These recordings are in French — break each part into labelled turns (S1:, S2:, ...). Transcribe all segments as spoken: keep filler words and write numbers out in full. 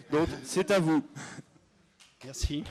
S1: Donc, c'est à vous.
S2: Merci.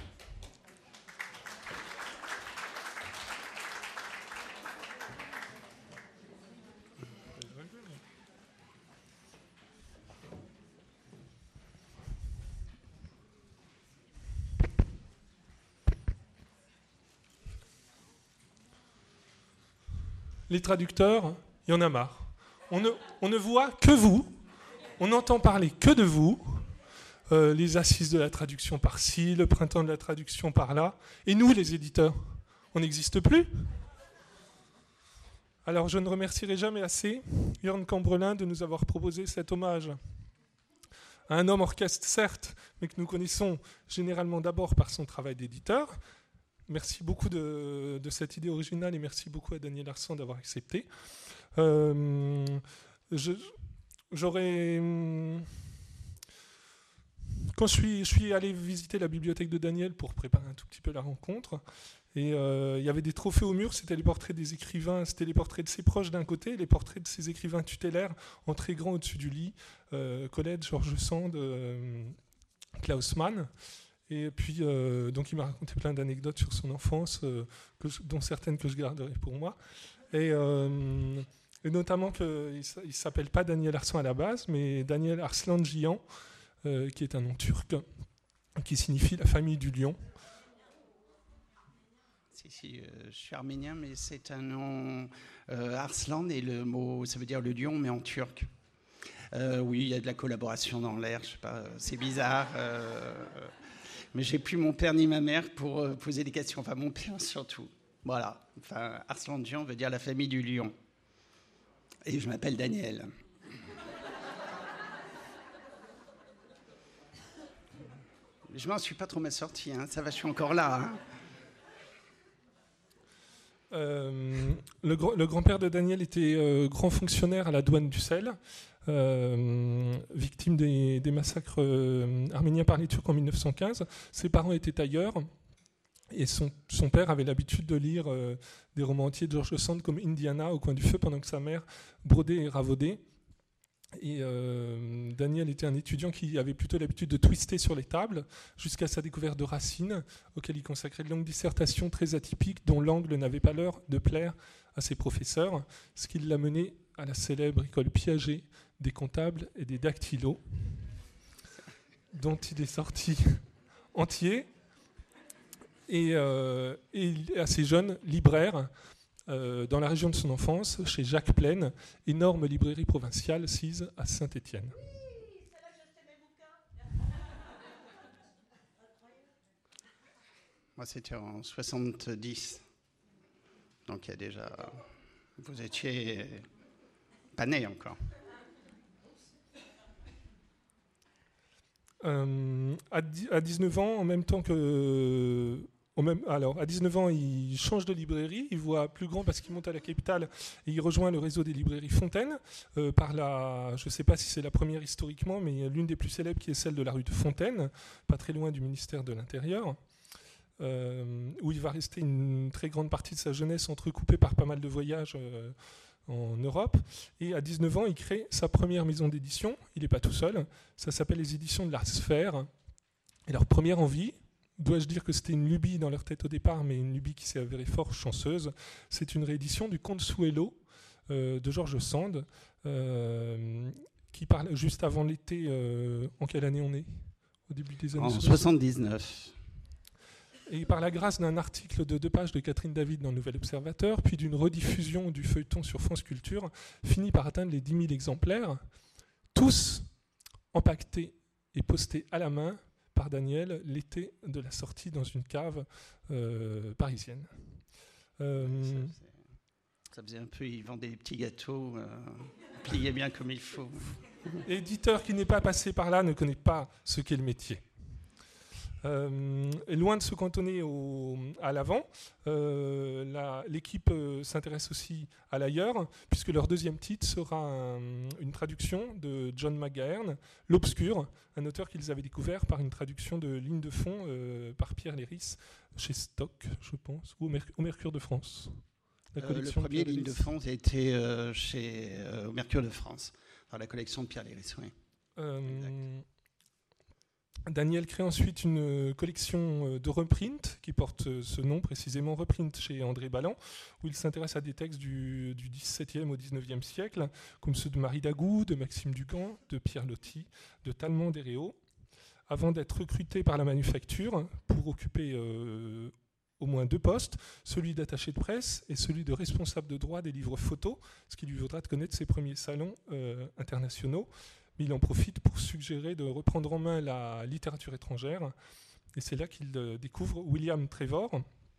S3: Les traducteurs, il y en a marre. On ne, on ne voit que vous, on n'entend parler que de vous, euh, les assises de la traduction par-ci, le printemps de la traduction par-là, et nous, les éditeurs, on n'existe plus. Alors je ne remercierai jamais assez Jörn Cambrelin de nous avoir proposé cet hommage à un homme orchestre, certes, mais que nous connaissons généralement d'abord par son travail d'éditeur. Merci beaucoup de, de cette idée originale et merci beaucoup à Daniel Arsan d'avoir accepté. Euh, je, j'aurais... Quand je suis, je suis allé visiter la bibliothèque de Daniel pour préparer un tout petit peu la rencontre, et euh, il y avait des trophées au mur, c'était les portraits des écrivains, c'était les portraits de ses proches d'un côté, les portraits de ses écrivains tutélaires en très grand au-dessus du lit, euh, Colette, Georges Sand, euh, Klaus Mann. Et puis, euh, donc, il m'a raconté plein d'anecdotes sur son enfance, euh, que je, dont certaines que je garderai pour moi. Et, euh, et notamment qu'il ne s'appelle pas Daniel Arsan à la base, mais Daniel Arslanjian, euh, qui est un nom turc, qui signifie la famille du lion.
S2: Si, si, euh, je suis arménien, mais c'est un nom euh, Arslan, et le mot, ça veut dire le lion, mais en turc. Euh, oui, il y a de la collaboration dans l'air, je sais pas, c'est bizarre. Euh, Mais j'ai plus mon père ni ma mère pour euh, poser des questions. Enfin, mon père surtout. Voilà. Enfin, Arslanjian veut dire la famille du lion. Et je m'appelle Daniel. Je m'en suis pas trop mal sorti. Hein. Ça va, je suis encore là. Hein.
S3: Euh, le, gr- le grand-père de Daniel était euh, grand fonctionnaire à la douane d'Ussel, euh, victime des, des massacres euh, arméniens par les Turcs en mille neuf cent quinze. Ses parents étaient tailleurs et son, son père avait l'habitude de lire euh, des romans entiers de Georges Sand comme Indiana au coin du feu pendant que sa mère brodait et ravaudait. Et euh, Daniel était un étudiant qui avait plutôt l'habitude de twister sur les tables jusqu'à sa découverte de Racine, auquel il consacrait de longues dissertations très atypiques dont l'angle n'avait pas l'heure de plaire à ses professeurs, ce qui l'a mené à la célèbre école Piaget des comptables et des dactylos, dont il est sorti entier, et, euh, et il est assez jeune, libraire, Euh, dans la région de son enfance, chez Jacques Plaine, énorme librairie provinciale sise à Saint-Étienne.
S4: Oui, c'est là que j'achetais mes bouquins.
S2: Moi, c'était en soixante-dix. Donc, il y a déjà... Vous étiez pas né encore.
S3: Euh, à, à dix-neuf ans, en même temps que... Même, alors, à dix-neuf ans, il change de librairie, il voit plus grand parce qu'il monte à la capitale et il rejoint le réseau des librairies Fontaine, euh, par la, je ne sais pas si c'est la première historiquement, mais l'une des plus célèbres qui est celle de la rue de Fontaine, pas très loin du ministère de l'Intérieur, euh, où il va rester une très grande partie de sa jeunesse entrecoupée par pas mal de voyages euh, en Europe. Et à dix-neuf ans, il crée sa première maison d'édition, il n'est pas tout seul, ça s'appelle les éditions de la Sphère. Et leur première envie, dois-je dire que c'était une lubie dans leur tête au départ, mais une lubie qui s'est avérée fort chanceuse. C'est une réédition du Conte Souello euh, de Georges Sand, euh, qui parle juste avant l'été. Euh, en quelle année on est? Au début des années
S2: En soixante-dix-neuf.
S3: Et par la grâce d'un article de deux pages de Catherine David dans le Nouvel Observateur, puis d'une rediffusion du feuilleton sur France Culture, finit par atteindre les dix mille exemplaires, tous empaquetés et postés à la main par Daniel l'été de la sortie dans une cave euh, parisienne. Euh,
S2: ça, ça faisait un peu, ils vendaient des petits gâteaux, euh, pliaient bien comme il faut.
S3: L'éditeur qui n'est pas passé par là ne connaît pas ce qu'est le métier. Euh, et loin de se cantonner au, à l'avant, euh, la, l'équipe euh, s'intéresse aussi à l'ailleurs, puisque leur deuxième titre sera un, une traduction de John McGahern, L'Obscur, un auteur qu'ils avaient découvert par une traduction de Ligne de fond euh, par Pierre Léris, chez Stock, je pense, ou au, Merc- au Mercure de France.
S2: La euh, le premier Ligne de fond a été euh, chez, euh, au Mercure de France, dans la collection de Pierre Léris, oui.
S3: Euh, Daniel crée ensuite une collection de reprints qui porte ce nom précisément, Reprint chez André Balland, où il s'intéresse à des textes du, du dix-septième au dix-neuvième siècle, comme ceux de Marie Dagou, de Maxime Dugan, de Pierre Loti, de Talmont d'Héréau, avant d'être recruté par la Manufacture pour occuper euh, au moins deux postes, celui d'attaché de presse et celui de responsable de droit des livres photos, ce qui lui vaudra de connaître ses premiers salons euh, internationaux. Mais il en profite pour suggérer de reprendre en main la littérature étrangère. Et c'est là qu'il euh, découvre William Trevor.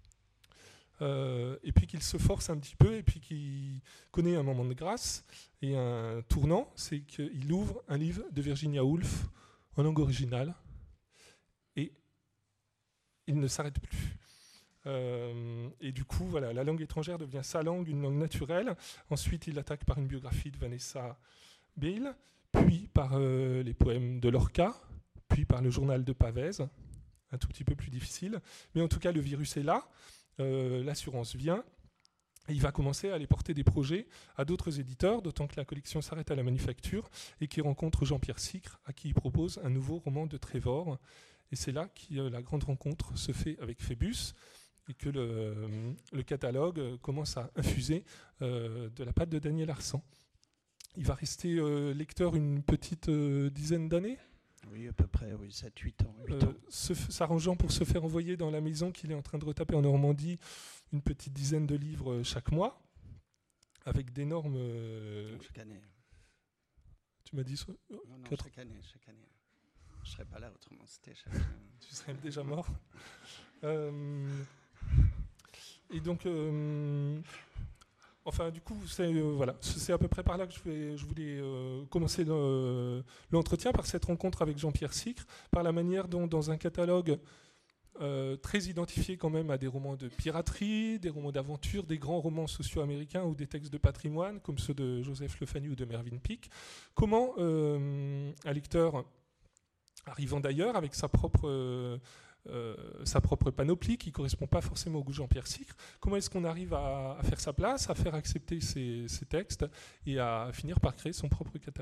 S3: Euh, et puis qu'il se force un petit peu, et puis qu'il connaît un moment de grâce. Et un tournant, c'est qu'il ouvre un livre de Virginia Woolf en langue originale. Et il ne s'arrête plus. Euh, et du coup, voilà, la langue étrangère devient sa langue, une langue naturelle. Ensuite, il attaque par une biographie de Vanessa Bale, puis par euh, les poèmes de Lorca, puis par le journal de Pavese, un tout petit peu plus difficile. Mais en tout cas, le virus est là, euh, l'assurance vient, et il va commencer à aller porter des projets à d'autres éditeurs, d'autant que la collection s'arrête à la Manufacture, et qu'il rencontre Jean-Pierre Sicre, à qui il propose un nouveau roman de Trevor. Et c'est là que euh, la grande rencontre se fait avec Phébus, et que le, le catalogue commence à infuser euh, de la patte de Daniel Arsan. Il va rester euh, lecteur une petite euh, dizaine d'années.
S2: Oui, à peu près, oui, sept huit ans. huit
S3: euh,
S2: ans.
S3: se, s'arrangeant pour se faire envoyer dans la maison qu'il est en train de retaper en Normandie une petite dizaine de livres chaque mois, avec d'énormes... Euh,
S2: chaque année.
S3: Tu m'as dit... So-
S2: Non, non,
S3: quatre...
S2: chaque année, chaque année. Je ne serais pas là, autrement c'était chaque...
S3: Tu serais déjà mort. euh, et donc... Euh, Enfin, du coup, c'est, euh, voilà, c'est à peu près par là que je, vais, je voulais euh, commencer le, l'entretien, par cette rencontre avec Jean-Pierre Sicre, par la manière dont, dans un catalogue euh, très identifié quand même à des romans de piraterie, des romans d'aventure, des grands romans socio-américains ou des textes de patrimoine, comme ceux de Joseph Le Fanu ou de Mervyn Peake, comment euh, un lecteur arrivant d'ailleurs avec sa propre... Euh, Euh, sa propre panoplie qui ne correspond pas forcément au goût de Jean-Pierre Sicre. Comment est-ce qu'on arrive à, à faire sa place, à faire accepter ses, ses textes et à finir par créer son propre catalogue ?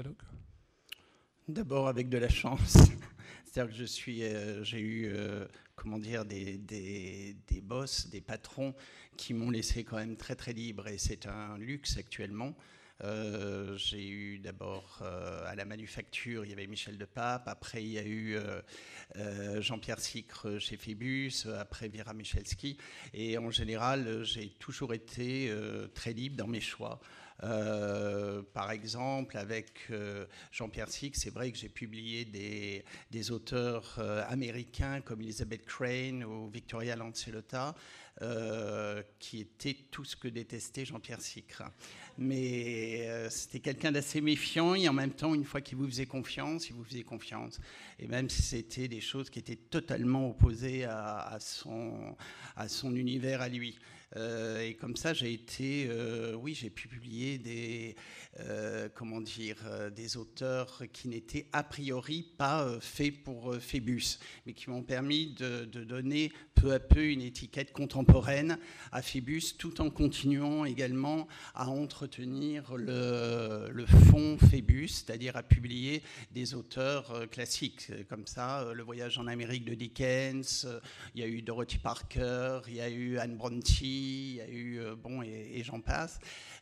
S2: D'abord avec de la chance. C'est-à-dire que je suis, euh, j'ai eu euh, comment dire, des, des, des boss, des patrons qui m'ont laissé quand même très très libre, et c'est un luxe actuellement. Euh, j'ai eu d'abord euh, à la Manufacture, il y avait Michel Depape, après il y a eu euh, euh, Jean-Pierre Sicre chez Phébus, après Vera Michalski, et en général j'ai toujours été euh, très libre dans mes choix. Euh, par exemple, avec euh, Jean-Pierre Sicre, c'est vrai que j'ai publié des, des auteurs euh, américains comme Elizabeth Crane ou Victoria Lancelota, euh, qui étaient tout ce que détestait Jean-Pierre Sicre. Mais euh, c'était quelqu'un d'assez méfiant, et en même temps, une fois qu'il vous faisait confiance, il vous faisait confiance. Et même si c'était des choses qui étaient totalement opposées à, à, son, à son univers à lui. Euh, et comme ça, j'ai été, euh, oui, j'ai pu publier des, euh, comment dire, euh, des auteurs qui n'étaient a priori pas euh, faits pour euh, Phébus, mais qui m'ont permis de, de donner peu à peu une étiquette contemporaine à Phébus, tout en continuant également à entretenir le, le fond Phébus, c'est-à-dire à publier des auteurs euh, classiques, comme ça, euh, Le Voyage en Amérique de Dickens, euh, il y a eu Dorothy Parker, il y a eu Anne Brontë, il y a eu, euh, bon, et, et j'en passe,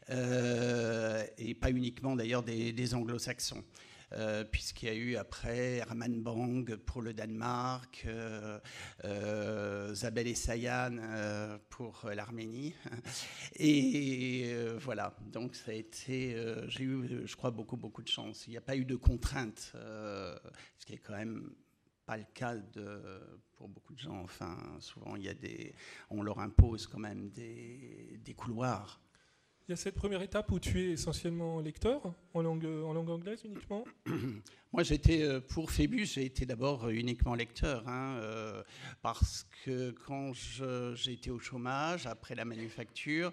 S2: euh, et pas uniquement d'ailleurs des, des anglo-saxons. Euh, puisqu'il y a eu après Herman Bang pour le Danemark, euh, euh, Zabel Essayan euh, pour l'Arménie. Et euh, voilà, donc ça a été, euh, j'ai eu, je crois, beaucoup, beaucoup de chance. Il n'y a pas eu de contraintes, euh, ce qui est quand même pas le cas de, pour beaucoup de gens. Enfin, souvent, il y a des, on leur impose quand même des, des couloirs.
S3: Il y a cette première étape où tu es essentiellement lecteur, en langue, en langue anglaise uniquement ?
S2: Moi, j'étais, pour Phébus, j'ai été d'abord uniquement lecteur, hein, euh, parce que quand je, j'ai été au chômage, après la Manufacture,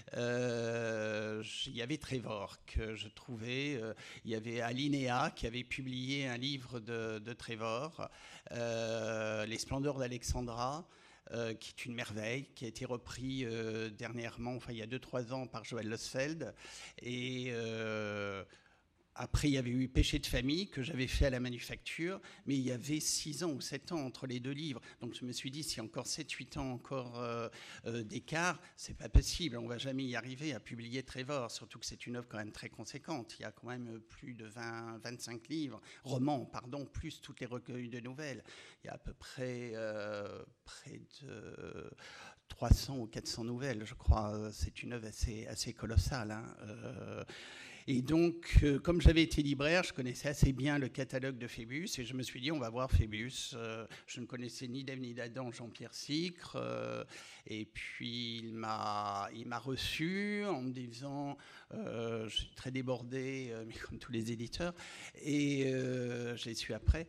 S2: euh, il y avait Trevor que je trouvais, euh, il y avait Alinéa qui avait publié un livre de, de Trevor, euh, Les Splendeurs d'Alexandra, Euh, qui est une merveille, qui a été repris euh, dernièrement, enfin il y a deux trois ans par Joël Losfeld. Et euh, après, il y avait eu Péché de famille que j'avais fait à la Manufacture, mais il y avait six ans ou sept ans entre les deux livres. Donc je me suis dit, si encore sept huit ans encore euh, euh, d'écart, c'est pas possible. On ne va jamais y arriver à publier Trevor, surtout que c'est une œuvre quand même très conséquente. Il y a quand même plus de vingt, vingt-cinq livres, romans, pardon, plus tous les recueils de nouvelles. Il y a à peu près, euh, près de trois cents ou quatre cents nouvelles, je crois. C'est une œuvre assez, assez colossale. Hein. Euh, Et donc, euh, comme j'avais été libraire, je connaissais assez bien le catalogue de Phébus et je me suis dit, on va voir Phébus. Euh, je ne connaissais ni d'Ève ni d'Adam Jean-Pierre Sicre. Euh, et puis, il m'a, il m'a reçu en me disant, euh, je suis très débordé, euh, mais comme tous les éditeurs, et euh, je l'ai su après.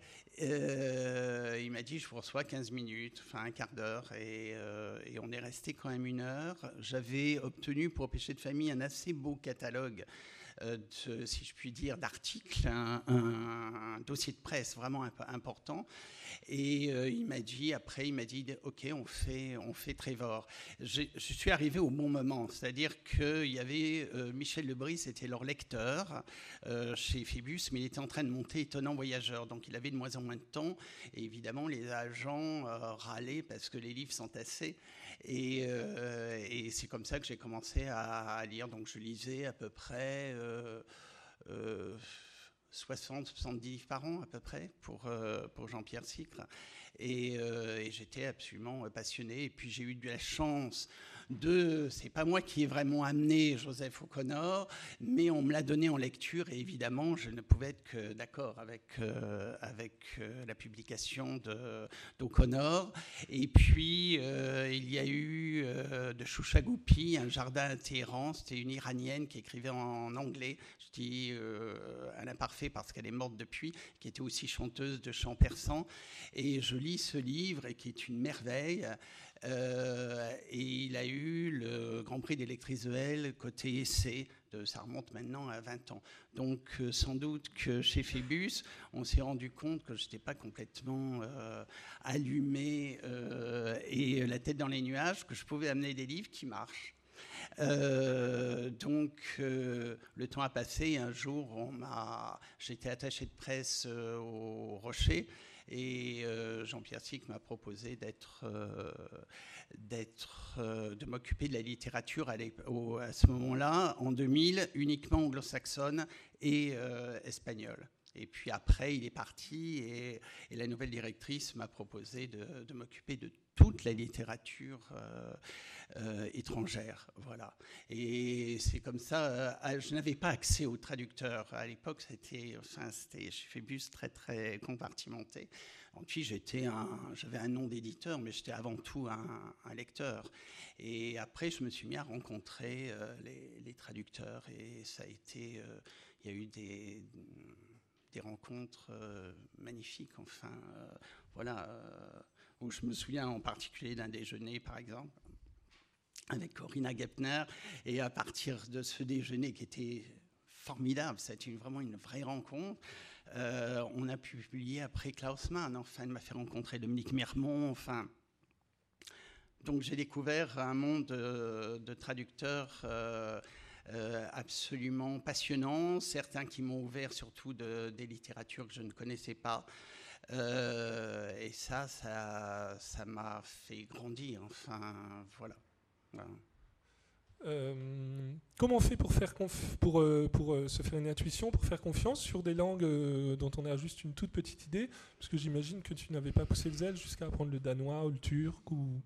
S2: Euh, il m'a dit, je vous reçois quinze minutes, enfin un quart d'heure, et, euh, et on est resté quand même une heure. J'avais obtenu pour Péché de famille un assez beau catalogue. Euh, de, si je puis dire, d'articles, un, un, un dossier de presse vraiment imp- important. Et euh, il m'a dit, après, il m'a dit, OK, on fait, on fait Trevor. Je, je suis arrivé au bon moment, c'est-à-dire qu'il y avait euh, Michel Lebris, c'était leur lecteur euh, chez Phébus, mais il était en train de monter Étonnant Voyageur, donc il avait de moins en moins de temps. Et évidemment, les agents euh, râlaient parce que les livres s'entassaient. Et, euh, et c'est comme ça que j'ai commencé à, à lire. Donc je lisais à peu près euh, euh, soixante, soixante-dix livres par an à peu près pour, euh, pour Jean-Pierre Sicre. Et, euh, et j'étais absolument passionné. Et puis j'ai eu de la chance de... C'est pas moi qui ai vraiment amené Joseph O'Connor, mais on me l'a donné en lecture. Et évidemment, je ne pouvais être que d'accord avec, euh, avec euh, la publication de, d'O'Connor. Et puis, euh, il y a eu euh, de Choucha Goupi, Un jardin à Téhéran. C'était une Iranienne qui écrivait en anglais. Je dis euh, un imparfait parce qu'elle est morte depuis, qui était aussi chanteuse de chants persans. Et je lis ce livre, et qui est une merveille. Euh, et il a eu le Grand Prix des lectrices de L côté essai, de, ça remonte maintenant à vingt ans. Donc euh, sans doute que chez Phébus, on s'est rendu compte que je n'étais pas complètement euh, allumé euh, et la tête dans les nuages, que je pouvais amener des livres qui marchent. Euh, donc euh, le temps a passé, et un jour on m'a, j'étais attaché de presse euh, au Rocher. Et euh, Jean-Pierre Sicre m'a proposé d'être, euh, d'être, euh, de m'occuper de la littérature à, au, à ce moment-là, en deux mille, uniquement anglo-saxonne et euh, espagnole. Et puis après, il est parti, et, et la nouvelle directrice m'a proposé de, de m'occuper de toute la littérature euh, euh, étrangère, voilà. Et c'est comme ça. Euh, je n'avais pas accès aux traducteurs à l'époque. C'était, enfin, c'était chez Phébus très très compartimenté. Ensuite, j'étais un, j'avais un nom d'éditeur, mais j'étais avant tout un, un lecteur. Et après, je me suis mis à rencontrer euh, les, les traducteurs, et ça a été, euh, il y a eu des des rencontres euh, magnifiques, enfin, euh, voilà, euh, où je me souviens en particulier d'un déjeuner, par exemple, avec Corinna Gepner, et à partir de ce déjeuner qui était formidable, c'était vraiment une vraie rencontre, euh, on a pu publier après Klaus Mann, enfin, il m'a fait rencontrer Dominique Mirmont, enfin... Donc j'ai découvert un monde de, de traducteurs euh, euh, absolument passionnants, certains qui m'ont ouvert surtout de, des littératures que je ne connaissais pas. Euh, et ça, ça, ça m'a fait grandir. Enfin, voilà. voilà.
S3: Euh, comment on fait pour, faire conf- pour, euh, pour euh, se faire une intuition, pour faire confiance sur des langues euh, dont on a juste une toute petite idée? Parce que j'imagine que tu n'avais pas poussé le zèle jusqu'à apprendre le danois ou le turc ou...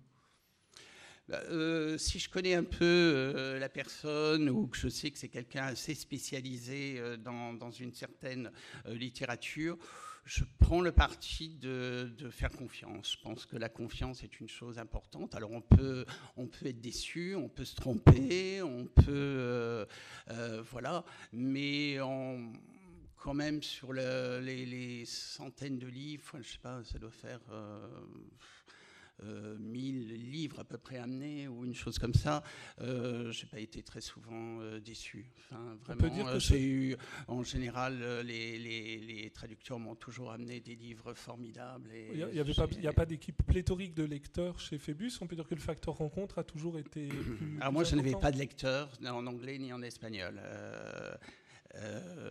S2: Euh, si je connais un peu euh, la personne, ou que je sais que c'est quelqu'un assez spécialisé euh, dans, dans une certaine euh, littérature, je prends le parti de, de faire confiance. Je pense que la confiance est une chose importante. Alors on peut, on peut être déçu, on peut se tromper, on peut... Euh, euh, voilà, mais on... quand même sur le, les, les centaines de livres, je sais pas, ça doit faire... Euh, Euh, mille livres à peu près amenés ou une chose comme ça, euh, j'ai pas été très souvent euh, déçu. Enfin, vraiment,
S3: On peut dire que
S2: euh, j'ai eu, en général, les, les, les traducteurs m'ont toujours amené des livres formidables.
S3: Il n'y a, a, a pas d'équipe pléthorique de lecteurs chez Phébus. On peut dire que le facteur rencontre a toujours été plus,
S2: Alors
S3: plus
S2: moi, je
S3: important.
S2: n'avais pas de lecteurs en anglais ni en espagnol. Euh, euh,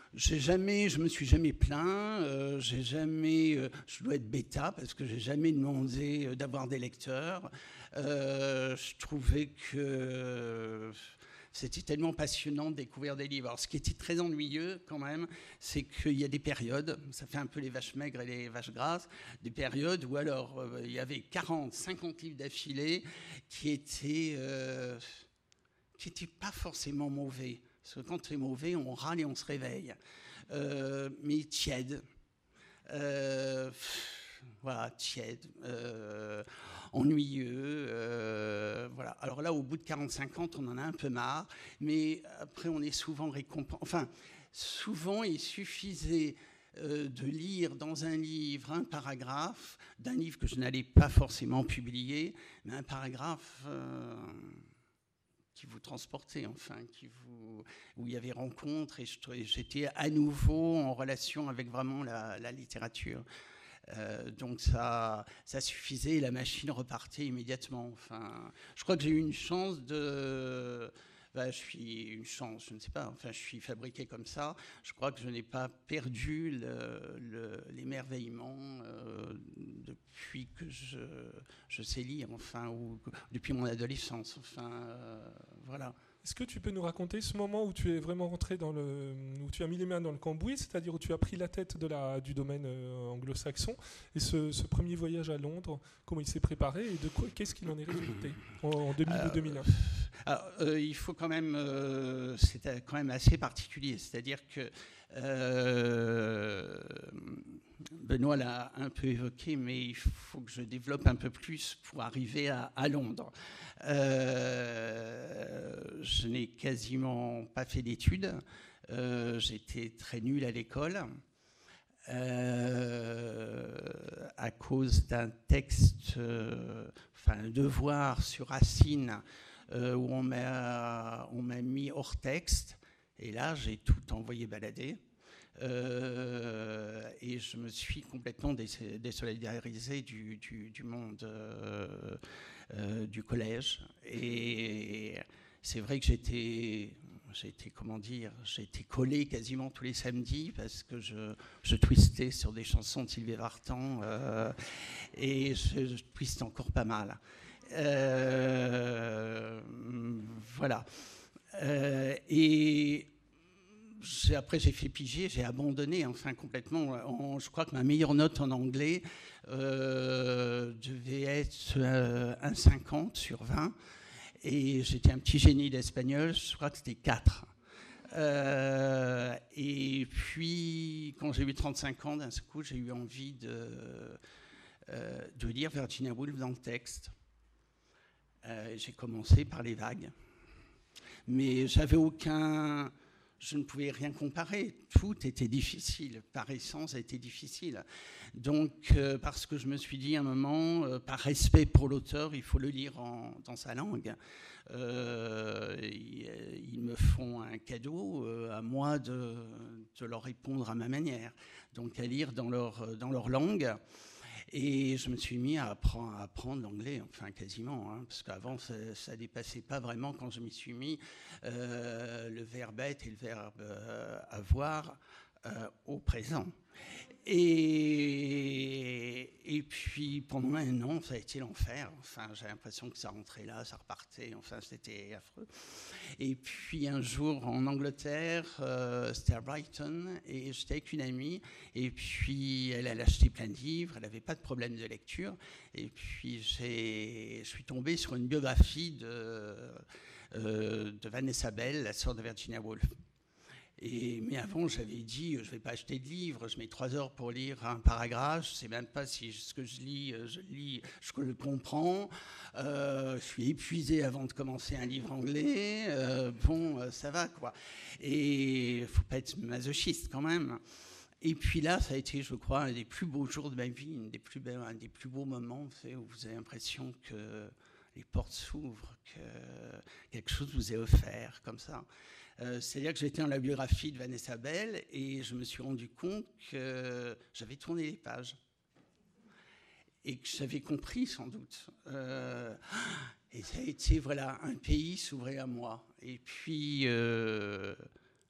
S2: j'ai jamais, je me suis jamais plaint. Euh, j'ai jamais, euh, je dois être bêta parce que j'ai jamais demandé d'avoir des lecteurs. Euh, je trouvais que c'était tellement passionnant de découvrir des livres. Alors, ce qui était très ennuyeux quand même, c'est qu'il y a des périodes, ça fait un peu les vaches maigres et les vaches grasses, des périodes où alors euh, il y avait quarante, cinquante livres d'affilée qui étaient, euh, qui étaient pas forcément mauvais. Parce que quand c'est mauvais, on râle et on se réveille. Euh, mais tiède. Euh, voilà, tiède. Euh, ennuyeux. Euh, voilà. Alors là, au bout de quarante-cinq ans, on en a un peu marre, mais après, on est souvent récompensé. Enfin, souvent, il suffisait euh, de lire dans un livre un paragraphe, d'un livre que je n'allais pas forcément publier, mais un paragraphe euh, qui vous transportait, enfin, qui vous, où il y avait rencontre, et j'étais à nouveau en relation avec vraiment la, la littérature. Euh, donc ça, ça suffisait et la machine repartait immédiatement. Enfin, je crois que j'ai eu une chance de... Ben, je suis une chance, je ne sais pas. Enfin, je suis fabriqué comme ça. Je crois que je n'ai pas perdu le, le, l'émerveillement euh, depuis que je, je sais lire, enfin, ou depuis mon adolescence. Enfin, euh, voilà.
S3: Est-ce que tu peux nous raconter ce moment où tu es vraiment rentré dans le, où tu as mis les mains dans le cambouis, c'est-à-dire où tu as pris la tête de la, du domaine euh, anglo-saxon, et ce, ce premier voyage à Londres, comment il s'est préparé et de quoi, qu'est-ce qu'il en est résulté en, en deux mille ou deux mille un?
S2: Alors, euh, il faut quand même, euh, c'est quand même assez particulier, c'est-à-dire que euh, Benoît l'a un peu évoqué, mais il faut que je développe un peu plus pour arriver à, à Londres. Euh, je n'ai quasiment pas fait d'études. Euh, j'étais très nul à l'école euh, à cause d'un texte, euh, enfin un devoir sur Racine euh, où on m'a, on m'a mis hors texte. Et là, j'ai tout envoyé balader. Euh, et je me suis complètement dés- désolidarisé du, du, du monde euh, euh, du collège. Et c'est vrai que j'étais, j'étais, comment dire, j'étais collé quasiment tous les samedis parce que je, je twistais sur des chansons de Sylvie Vartan euh, et je, je twiste encore pas mal. Euh, voilà. Euh, et J'ai, après, j'ai fait piger, j'ai abandonné, enfin, complètement. En, je crois que ma meilleure note en anglais euh, devait être euh, un virgule cinquante sur vingt. Et j'étais un petit génie d'espagnol, je crois que c'était quatre. Euh, et puis, quand j'ai eu trente-cinq ans, d'un coup, j'ai eu envie de, euh, de lire Virginia Woolf dans le texte. Euh, j'ai commencé par les vagues. Mais j'avais aucun... Je ne pouvais rien comparer. Tout était difficile. Par essence, ça a été difficile. Donc, euh, parce que je me suis dit à un moment, euh, par respect pour l'auteur, il faut le lire en, dans sa langue. Euh, ils, ils me font un cadeau, euh, à moi de, de leur répondre à ma manière. Donc, à lire dans leur, dans leur langue. Et je me suis mis à apprendre, à apprendre l'anglais, enfin quasiment, hein, parce qu'avant ça ne dépassait pas vraiment quand je m'y suis mis euh, le verbe être et le verbe euh, avoir euh, au présent. Et, et puis pendant un an, ça a été l'enfer. Enfin, j'ai l'impression que ça rentrait là, ça repartait. Enfin, c'était affreux. Et puis un jour en Angleterre, euh, c'était à Brighton, et j'étais avec une amie. Et puis elle, elle achetait plein de livres, elle n'avait pas de problème de lecture. Et puis j'ai, je suis tombé sur une biographie de, euh, de Vanessa Bell, la sœur de Virginia Woolf. Et, mais avant, j'avais dit, je ne vais pas acheter de livres, je mets trois heures pour lire un paragraphe, je ne sais même pas si ce que je lis, je lis, je le comprends. Euh, je suis épuisé avant de commencer un livre anglais. Euh, bon, ça va, quoi. Et il ne faut pas être masochiste, quand même. Et puis là, ça a été, je crois, un des plus beaux jours de ma vie, un des plus, un des plus beaux moments, où vous avez l'impression que les portes s'ouvrent, que quelque chose vous est offert, comme ça. Euh, c'est-à-dire que j'étais dans la biographie de Vanessa Bell et je me suis rendu compte que j'avais tourné les pages et que j'avais compris sans doute. Euh, et ça a été, voilà, un pays s'ouvrait à moi. Et puis, euh,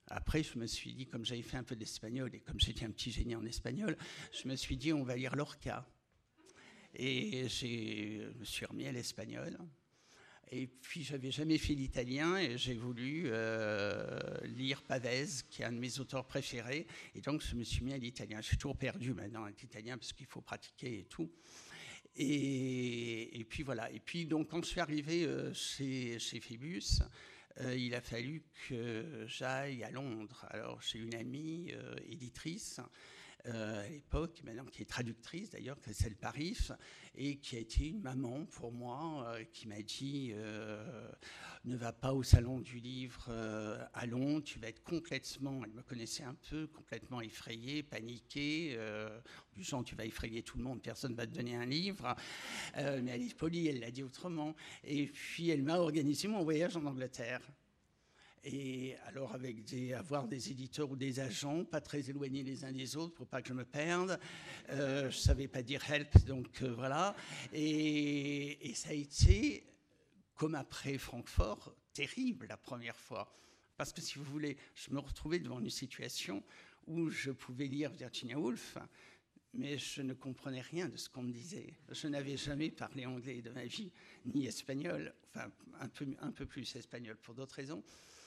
S2: Après, je me suis dit, comme j'avais fait un peu d'espagnol et comme j'étais un petit génie en espagnol, je me suis dit, on va lire Lorca. Et j'ai, je me suis remis à l'espagnol. Et puis, j'avais jamais fait l'italien et j'ai voulu euh, lire Pavese, qui est un de mes auteurs préférés. Et donc, je me suis mis à l'italien. Je suis toujours perdu maintenant avec l'italien parce qu'il faut pratiquer et tout. Et, et puis voilà. Et puis, donc, quand je suis arrivé euh, chez, chez Phébus, euh, il a fallu que j'aille à Londres. Alors, j'ai une amie euh, éditrice euh, à l'époque, maintenant qui est traductrice d'ailleurs, qui s'appelle Paris, et qui a été une maman pour moi, euh, qui m'a dit euh, ne va pas au salon du livre euh, à Londres, tu vas être complètement, elle me connaissait un peu, complètement effrayée, paniquée, euh, du genre tu vas effrayer tout le monde, personne ne va te donner un livre, euh, mais elle est polie, elle l'a dit autrement. Et puis elle m'a organisé mon voyage en Angleterre. Et alors, avec des, avoir des éditeurs ou des agents, pas très éloignés les uns des autres pour pas que je me perde. Euh, je savais pas dire help, donc euh, voilà. Et, et ça a été, comme après Francfort, terrible la première fois. Parce que si vous voulez, je me retrouvais devant une situation où je pouvais lire Virginia Woolf, mais je ne comprenais rien de ce qu'on me disait. Je n'avais jamais parlé anglais de ma vie, ni espagnol, enfin un peu, un peu plus espagnol pour d'autres raisons.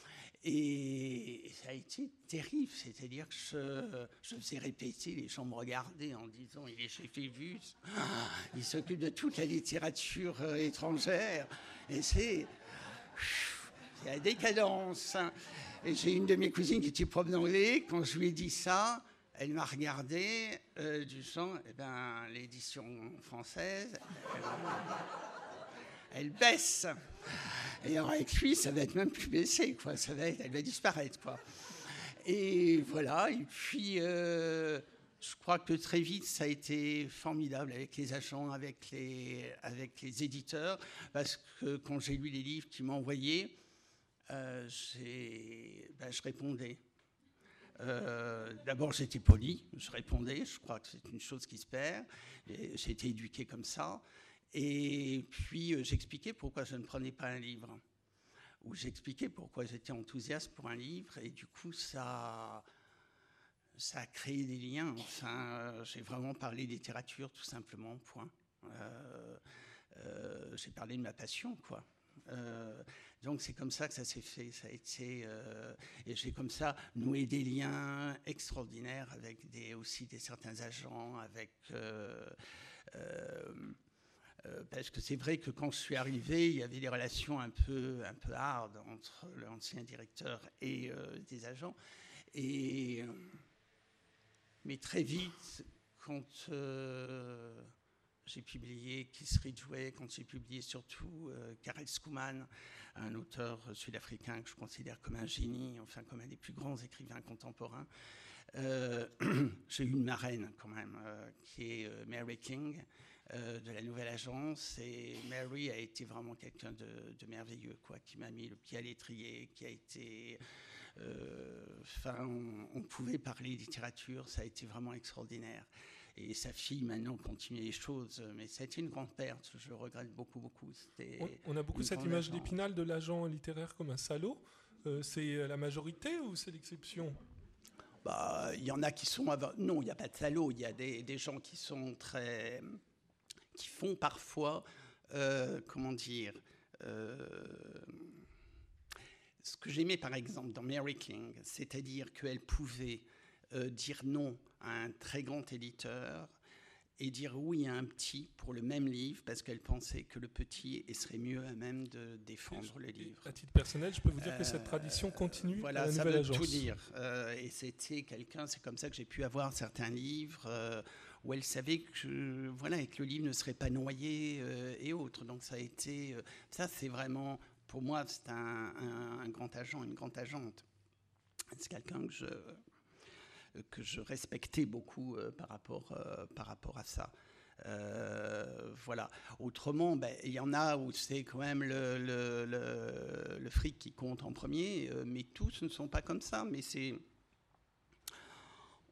S2: Et ça a été terrible, c'est-à-dire que je, je faisais répéter, les gens me regardaient en disant il est chez Phébus, il s'occupe de toute la littérature étrangère, et c'est, c'est la décadence. Et j'ai une de mes cousines qui était prof d'anglais, quand je lui ai dit ça, elle m'a regardé euh, du genre, eh ben, l'édition française, elle, elle baisse. Et alors avec lui, ça va être même plus baissé, quoi. Ça va être, elle va disparaître, quoi. Et voilà. Et puis, euh, je crois que très vite, ça a été formidable avec les agents, avec les, avec les éditeurs, parce que quand j'ai lu les livres qu'ils m'ont envoyés, euh, j'ai, ben, je répondais. Euh, d'abord, j'étais poli, je répondais. Je crois que c'est une chose qui se perd. Et j'ai été éduqué comme ça. Et puis, euh, j'expliquais pourquoi je ne prenais pas un livre. Ou j'expliquais pourquoi j'étais enthousiaste pour un livre. Et du coup, ça, ça a créé des liens. Enfin, euh, j'ai vraiment parlé littérature, tout simplement, point. Euh, euh, j'ai parlé de ma passion, quoi. Euh, donc, c'est comme ça que ça s'est fait. Ça a été, euh, et j'ai comme ça noué des liens extraordinaires avec des, aussi des certains agents, avec... Euh, euh, Euh, parce que c'est vrai que quand je suis arrivé, il y avait des relations un peu, un peu hard entre l'ancien directeur et euh, des agents. Et, euh, mais très vite, quand euh, j'ai publié Kiss Ridgway, quand j'ai publié surtout euh, Karel Schoeman, un auteur sud-africain que je considère comme un génie, enfin comme un des plus grands écrivains contemporains, euh, j'ai eu une marraine quand même, euh, qui est euh, Mary King, Euh, de la nouvelle agence, et Mary a été vraiment quelqu'un de, de merveilleux, quoi, qui m'a mis le pied à l'étrier, qui a été... Enfin, euh, on, on pouvait parler littérature, ça a été vraiment extraordinaire. Et sa fille, maintenant, continue les choses, mais ça a été une grande perte, je regrette beaucoup, beaucoup.
S3: On, on a beaucoup cette image d'Épinal de l'agent littéraire comme un salaud. Euh, c'est la majorité ou c'est l'exception ?
S2: Bah, il y en a qui sont... Non, il n'y a pas de salauds, il y a des, des gens qui sont très... qui font parfois, euh, comment dire, euh, ce que j'aimais par exemple dans Mary King, c'est-à-dire qu'elle pouvait euh, dire non à un très grand éditeur et dire oui à un petit pour le même livre parce qu'elle pensait que le petit serait mieux à même de défendre le livre.
S3: À titre personnel, je peux vous dire euh, que cette tradition continue
S2: voilà,
S3: à la
S2: ça
S3: nouvelle
S2: veut
S3: agence.
S2: Tout dire. Euh, et c'était quelqu'un, c'est comme ça que j'ai pu avoir certains livres euh, où elle savait que, voilà, que le livre ne serait pas noyé euh, et autres. Donc ça a été, euh, ça c'est vraiment, pour moi, c'est un, un, un grand agent, une grande agente. C'est quelqu'un que je que je respectais beaucoup euh, par, rapport, euh, par rapport à ça. Euh, voilà. Autrement, ben, il y en a où c'est quand même le, le, le, le fric qui compte en premier, euh, mais tous ne sont pas comme ça. Mais c'est...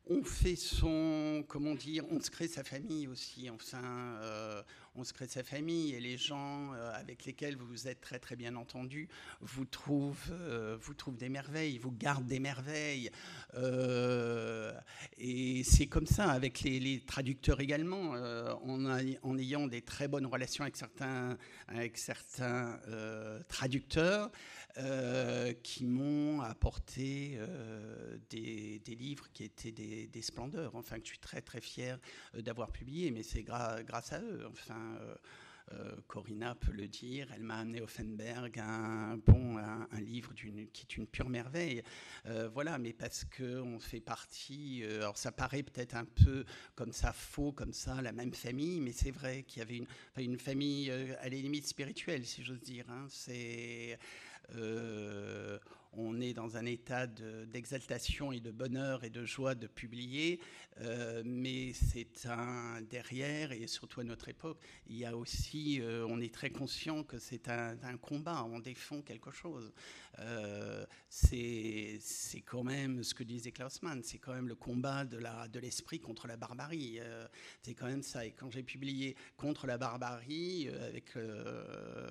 S2: on fait son, comment dire, on se crée sa famille aussi. Enfin, euh, on se crée sa famille et les gens euh, avec lesquels vous vous êtes très très bien entendus vous trouvent, euh, vous trouvent des merveilles, vous gardent des merveilles. Euh, et c'est comme ça avec les, les traducteurs également. Euh, en, a, en ayant des très bonnes relations avec certains, avec certains euh, traducteurs. Euh, qui m'ont apporté euh, des, des livres qui étaient des, des splendeurs, enfin que je suis très très fier euh, d'avoir publié, mais c'est gra- grâce à eux. Enfin, euh, euh, Corinna peut le dire, elle m'a amené Offenberg, un bon, un, un livre d'une, qui est une pure merveille. Euh, voilà, mais parce que on fait partie. Euh, alors ça paraît peut-être un peu comme ça faux, comme ça, la même famille, mais c'est vrai qu'il y avait une, enfin, une famille euh, à la limite spirituelle, si j'ose dire. Hein. C'est Euh, on est dans un état de, d'exaltation et de bonheur et de joie de publier, euh, mais c'est un derrière, et surtout à notre époque, il y a aussi, euh, on est très conscient que c'est un, un combat, on défend quelque chose. Euh, c'est, c'est quand même ce que disait Klausmann, c'est quand même le combat de, la, de l'esprit contre la barbarie. Euh, c'est quand même ça. Et quand j'ai publié Contre la barbarie, euh, avec euh,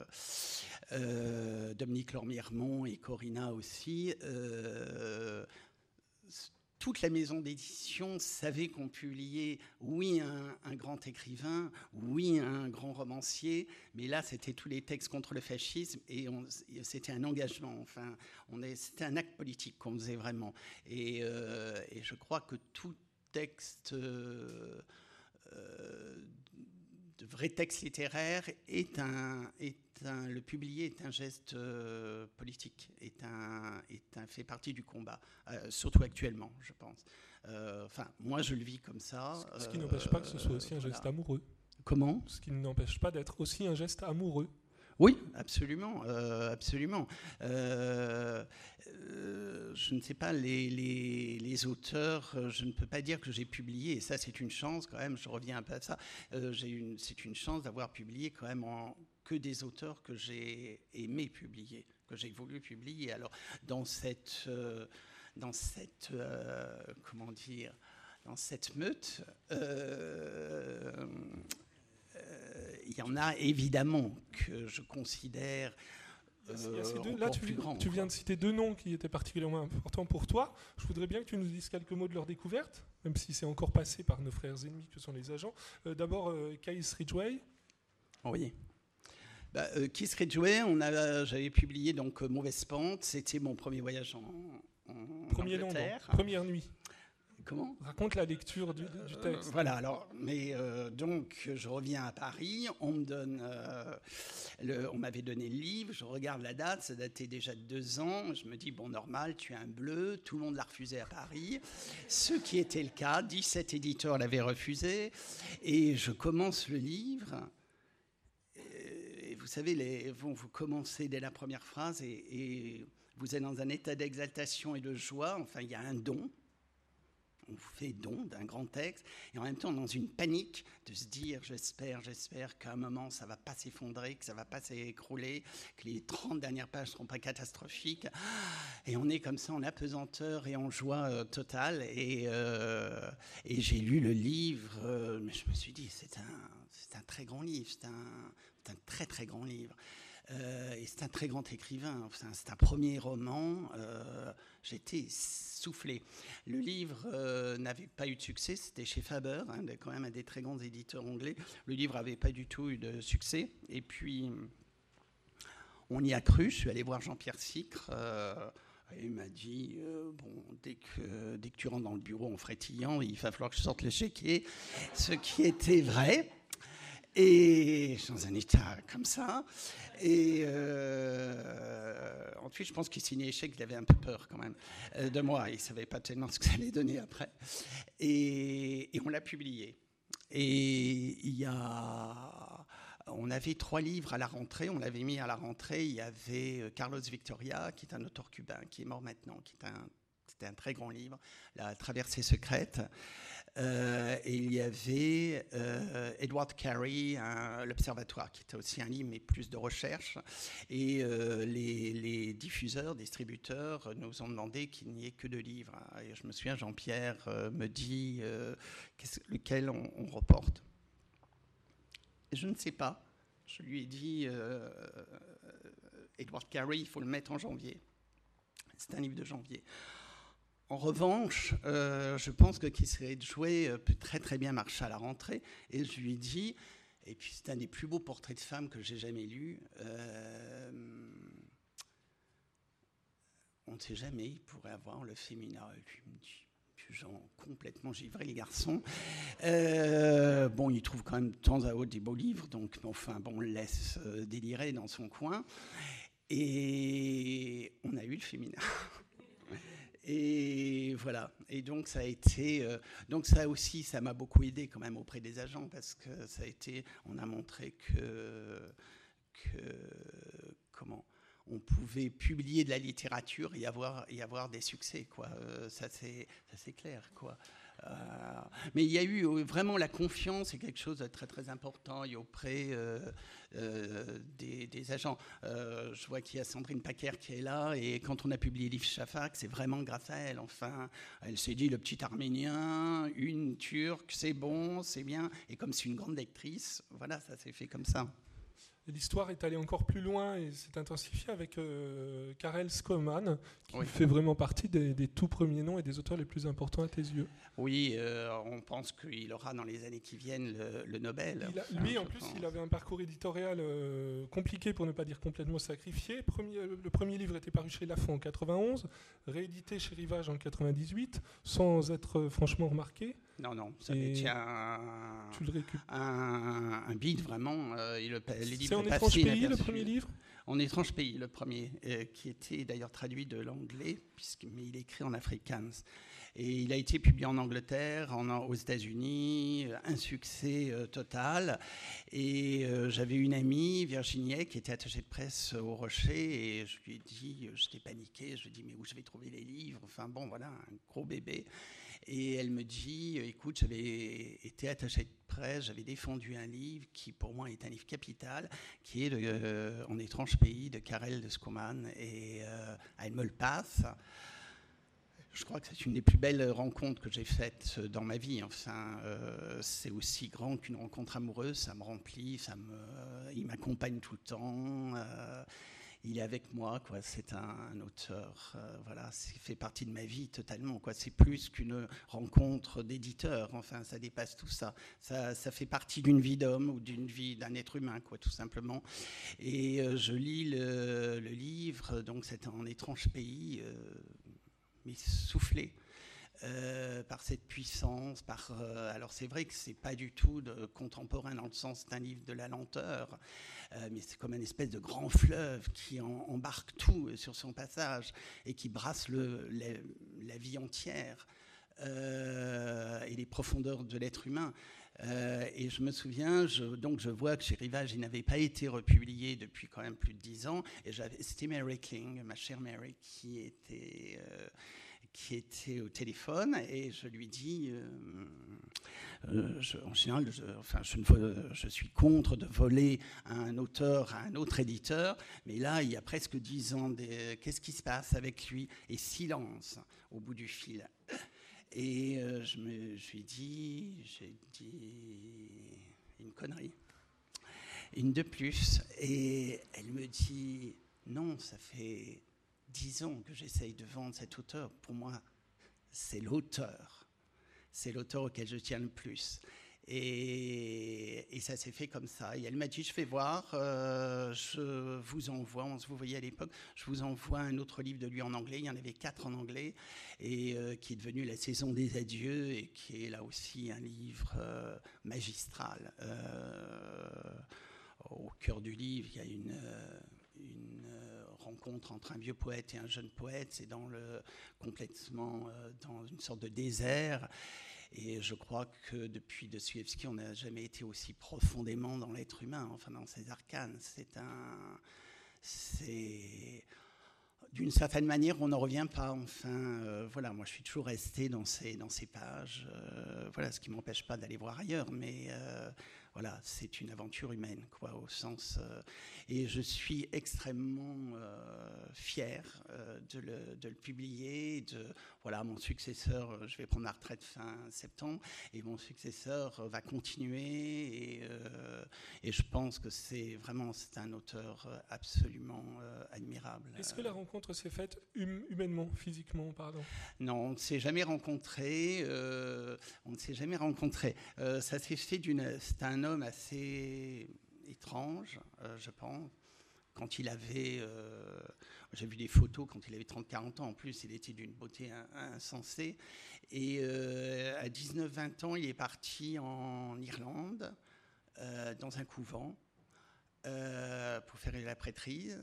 S2: euh, Dominique Lormiermont et Corinna aussi, euh, toute la maison d'édition savait qu'on publiait, oui, un, un grand écrivain, oui, un grand romancier, mais là, c'était tous les textes contre le fascisme et on, c'était un engagement. Enfin, on est, c'était un acte politique qu'on faisait vraiment. Et, euh, et je crois que tout texte, euh, euh, de vrai texte littéraire, est un, est un, le publier est un geste euh, politique, est un, est un, fait partie du combat, euh, surtout actuellement, je pense. Euh, enfin, moi, je le vis comme ça.
S3: Ce, ce qui euh, n'empêche pas que ce soit aussi un voilà. geste amoureux.
S2: Comment ?
S3: Ce qui n'empêche pas d'être aussi un geste amoureux.
S2: Oui, absolument, euh, absolument. Euh, euh, je ne sais pas, les, les, les auteurs, je ne peux pas dire que j'ai publié, et ça c'est une chance quand même, je reviens un peu à ça, euh, j'ai une, c'est une chance d'avoir publié quand même en, que des auteurs que j'ai aimé publier, que j'ai voulu publier. Alors, dans cette, euh, dans cette euh, comment dire, dans cette meute, euh, il y en a évidemment que je considère euh,
S3: deux, là, tu,
S2: plus grands.
S3: Tu viens de citer deux noms qui étaient particulièrement importants pour toi. Je voudrais bien que tu nous dises quelques mots de leur découverte, même si c'est encore passé par nos frères ennemis que sont les agents. Euh, d'abord, euh, Keith Ridgway.
S2: Oui. Bah, euh, Keith Ridgway, on a, j'avais publié donc euh, Mauvaise Pente. C'était mon premier voyage en, en
S3: Premier
S2: Angleterre.
S3: Londres, première nuit.
S2: Comment ?
S3: Raconte la lecture du, du texte.
S2: Euh, voilà, alors, mais euh, donc je reviens à Paris, on me donne, euh, le, on m'avait donné le livre, je regarde la date, ça datait déjà de deux ans, je me dis bon normal, tu es un bleu, tout le monde l'a refusé à Paris, ce qui était le cas, dix-sept éditeurs l'avaient refusé, et je commence le livre. Et vous savez, les, vous, vous commencez dès la première phrase et, et vous êtes dans un état d'exaltation et de joie, enfin il y a un don. On vous fait don d'un grand texte, et en même temps dans une panique de se dire j'espère, j'espère qu'à un moment ça ne va pas s'effondrer, que ça ne va pas s'écrouler, que les trente dernières pages ne seront pas catastrophiques. Et on est comme ça en apesanteur et en joie euh, totale. Et, euh, et j'ai lu le livre, euh, mais je me suis dit c'est un, c'est un très grand livre, c'est un, c'est un très très grand livre. Euh, et c'est un très grand écrivain, enfin, c'est un premier roman, euh, j'étais soufflé. Le livre euh, n'avait pas eu de succès, c'était chez Faber, hein, quand même un des très grands éditeurs anglais. Le livre n'avait pas du tout eu de succès, et puis on y a cru, je suis allé voir Jean-Pierre Sicre, euh, et il m'a dit, euh, bon, dès que, dès que tu rentres dans le bureau en frétillant, il va falloir que je sorte le chéquier, ce qui était vrai. Et dans un état comme ça. Et euh, ensuite, je pense qu'il signait échec, il avait un peu peur quand même euh, de moi. Il ne savait pas tellement ce que ça allait donner après. Et, et on l'a publié. Et il y a... On avait trois livres à la rentrée, on l'avait mis à la rentrée. Il y avait Carlos Victoria, qui est un auteur cubain, qui est mort maintenant, qui est un... C'était un très grand livre, La traversée secrète. Euh, et il y avait euh, Edward Carey, un, l'Observatoire, qui était aussi un livre, mais plus de recherche. Et euh, les, les diffuseurs, distributeurs nous ont demandé qu'il n'y ait que deux livres. Et je me souviens, Jean-Pierre euh, me dit euh, lequel on, on reporte. Et je ne sais pas. Je lui ai dit, euh, Edward Carey, il faut le mettre en janvier. C'est un livre de janvier. En revanche, euh, je pense que Kiss Rage Jouet peut très très bien marcher à la rentrée. Et je lui ai dit, et puis c'est un des plus beaux portraits de femmes que j'ai jamais lus. Euh, on ne sait jamais, il pourrait avoir le féminin. Et puis il me dit, genre complètement givré les garçons. Euh, bon, il trouve quand même de temps à autre des beaux livres, donc enfin bon, on le laisse euh, délirer dans son coin. Et on a eu le féminin. Et voilà. Et donc ça a été, euh, donc ça aussi, ça m'a beaucoup aidé quand même auprès des agents parce que ça a été, on a montré que, que comment, on pouvait publier de la littérature et avoir et avoir des succès, quoi. Euh, ça c'est, ça c'est clair, quoi. Euh, mais il y a eu vraiment la confiance, c'est quelque chose de très très important et auprès euh, euh, des, des agents. Euh, je vois qu'il y a Sandrine Paquer qui est là et quand on a publié Livre Shafak, c'est vraiment grâce à elle. Enfin, elle s'est dit le petit Arménien, une Turque, c'est bon, c'est bien. Et comme c'est une grande lectrice, voilà, ça s'est fait comme ça.
S3: Et l'histoire est allée encore plus loin et s'est intensifiée avec euh, Karel Skoman, qui oui. fait vraiment partie des, des tout premiers noms et des auteurs les plus importants à tes yeux.
S2: Oui, euh, on pense qu'il aura dans les années qui viennent le, le Nobel.
S3: Il a, lui, en plus, pense. il avait un parcours éditorial euh, compliqué, pour ne pas dire complètement sacrifié. Premier, le premier livre était paru chez Lafon en quatre-vingt-onze, réédité chez Rivage en quatre-vingt-dix-huit, sans être franchement remarqué.
S2: Non, non, ça tient un,
S3: tu le récupères.
S2: un, un bide vraiment. Euh, il, les livres
S3: C'est En étrange pays, le premier livre
S2: En étrange pays, le premier, euh, qui était d'ailleurs traduit de l'anglais, puisque, mais il est écrit en afrikaans. Et il a été publié en Angleterre, en, aux États-Unis, un succès euh, total. Et euh, j'avais une amie, Virginie, qui était attachée de presse au Rocher, et je lui ai dit, j'étais paniqué, je lui ai dit, mais où je vais trouver les livres? Enfin bon, voilà, un gros bébé. Et elle me dit, écoute, j'avais été attachée de presse, j'avais défendu un livre qui, pour moi, est un livre capital, qui est le, euh, En étrange pays de Karel de Skoman. Et euh, elle me le passe. Je crois que c'est une des plus belles rencontres que j'ai faites dans ma vie. Enfin, euh, c'est aussi grand qu'une rencontre amoureuse. Ça me remplit, ça me, il m'accompagne tout le temps. Euh, il est avec moi, quoi. C'est un, un auteur, euh, voilà, c'est fait partie de ma vie totalement, quoi. C'est plus qu'une rencontre d'éditeur. Enfin, ça dépasse tout ça. Ça, ça fait partie d'une vie d'homme ou d'une vie d'un être humain, quoi, tout simplement. Et euh, je lis le, le livre, donc c'est En étrange pays. Euh, mais soufflé euh, par cette puissance. Par, euh, alors c'est vrai que c'est pas du tout de contemporain dans le sens d'un livre de la lenteur, euh, mais c'est comme une espèce de grand fleuve qui en, embarque tout sur son passage et qui brasse le, la, la vie entière euh, et les profondeurs de l'être humain. Euh, et je me souviens, je, donc je vois que chez Rivage, il n'avait pas été republié depuis quand même plus de dix ans. Et c'était Mary King, ma chère Mary, qui était, euh, qui était au téléphone. Et je lui dis, euh, euh, je, en général, je, enfin, je, ne, je suis contre de voler un auteur à un autre éditeur. Mais là, il y a presque dix ans, des, qu'est-ce qui se passe avec lui? Et silence au bout du fil. Et euh, je me je lui ai dit, j'ai dit une connerie, une de plus. Et elle me dit, non, ça fait dix ans que j'essaye de vendre cet auteur. Pour moi, c'est l'auteur. C'est l'auteur auquel je tiens le plus. Et, et ça s'est fait comme ça. Et elle m'a dit, je vais voir, euh, je vous envoie, on se vous voyait à l'époque, je vous envoie un autre livre de lui en anglais. Il y en avait quatre en anglais, et euh, qui est devenu La saison des adieux, et qui est là aussi un livre euh, magistral. Euh, au cœur du livre, il y a une... Euh, une euh, rencontre entre un vieux poète et un jeune poète. C'est dans le, complètement euh, dans une sorte de désert. Et je crois que depuis Dostoïevski, on n'a jamais été aussi profondément dans l'être humain, enfin dans ses arcanes. C'est un... C'est... D'une certaine manière, on n'en revient pas. Enfin, euh, voilà, moi, je suis toujours resté dans ces, dans ces pages. Euh, voilà, ce qui m'empêche pas d'aller voir ailleurs, mais euh, voilà, c'est une aventure humaine, quoi, au sens. Euh, et je suis extrêmement euh, fier euh, de, le, de le publier. De, voilà, mon successeur, je vais prendre ma retraite fin septembre, et mon successeur va continuer. Et, euh, et je pense que c'est vraiment, c'est un auteur absolument euh, admirable.
S3: Est-ce que la rencontre s'est faite hum, humainement, physiquement, pardon?
S2: Non, on ne s'est jamais rencontrés. Euh, on ne s'est jamais rencontrés. Euh, ça s'est fait d'une. C'est un homme assez étrange, euh, je pense. Quand il avait, euh, j'ai vu des photos quand il avait trente quarante ans. En plus, il était d'une beauté insensée. Et euh, à dix-neuf vingt ans, il est parti en Irlande, euh, dans un couvent, euh, pour faire la prêtrise.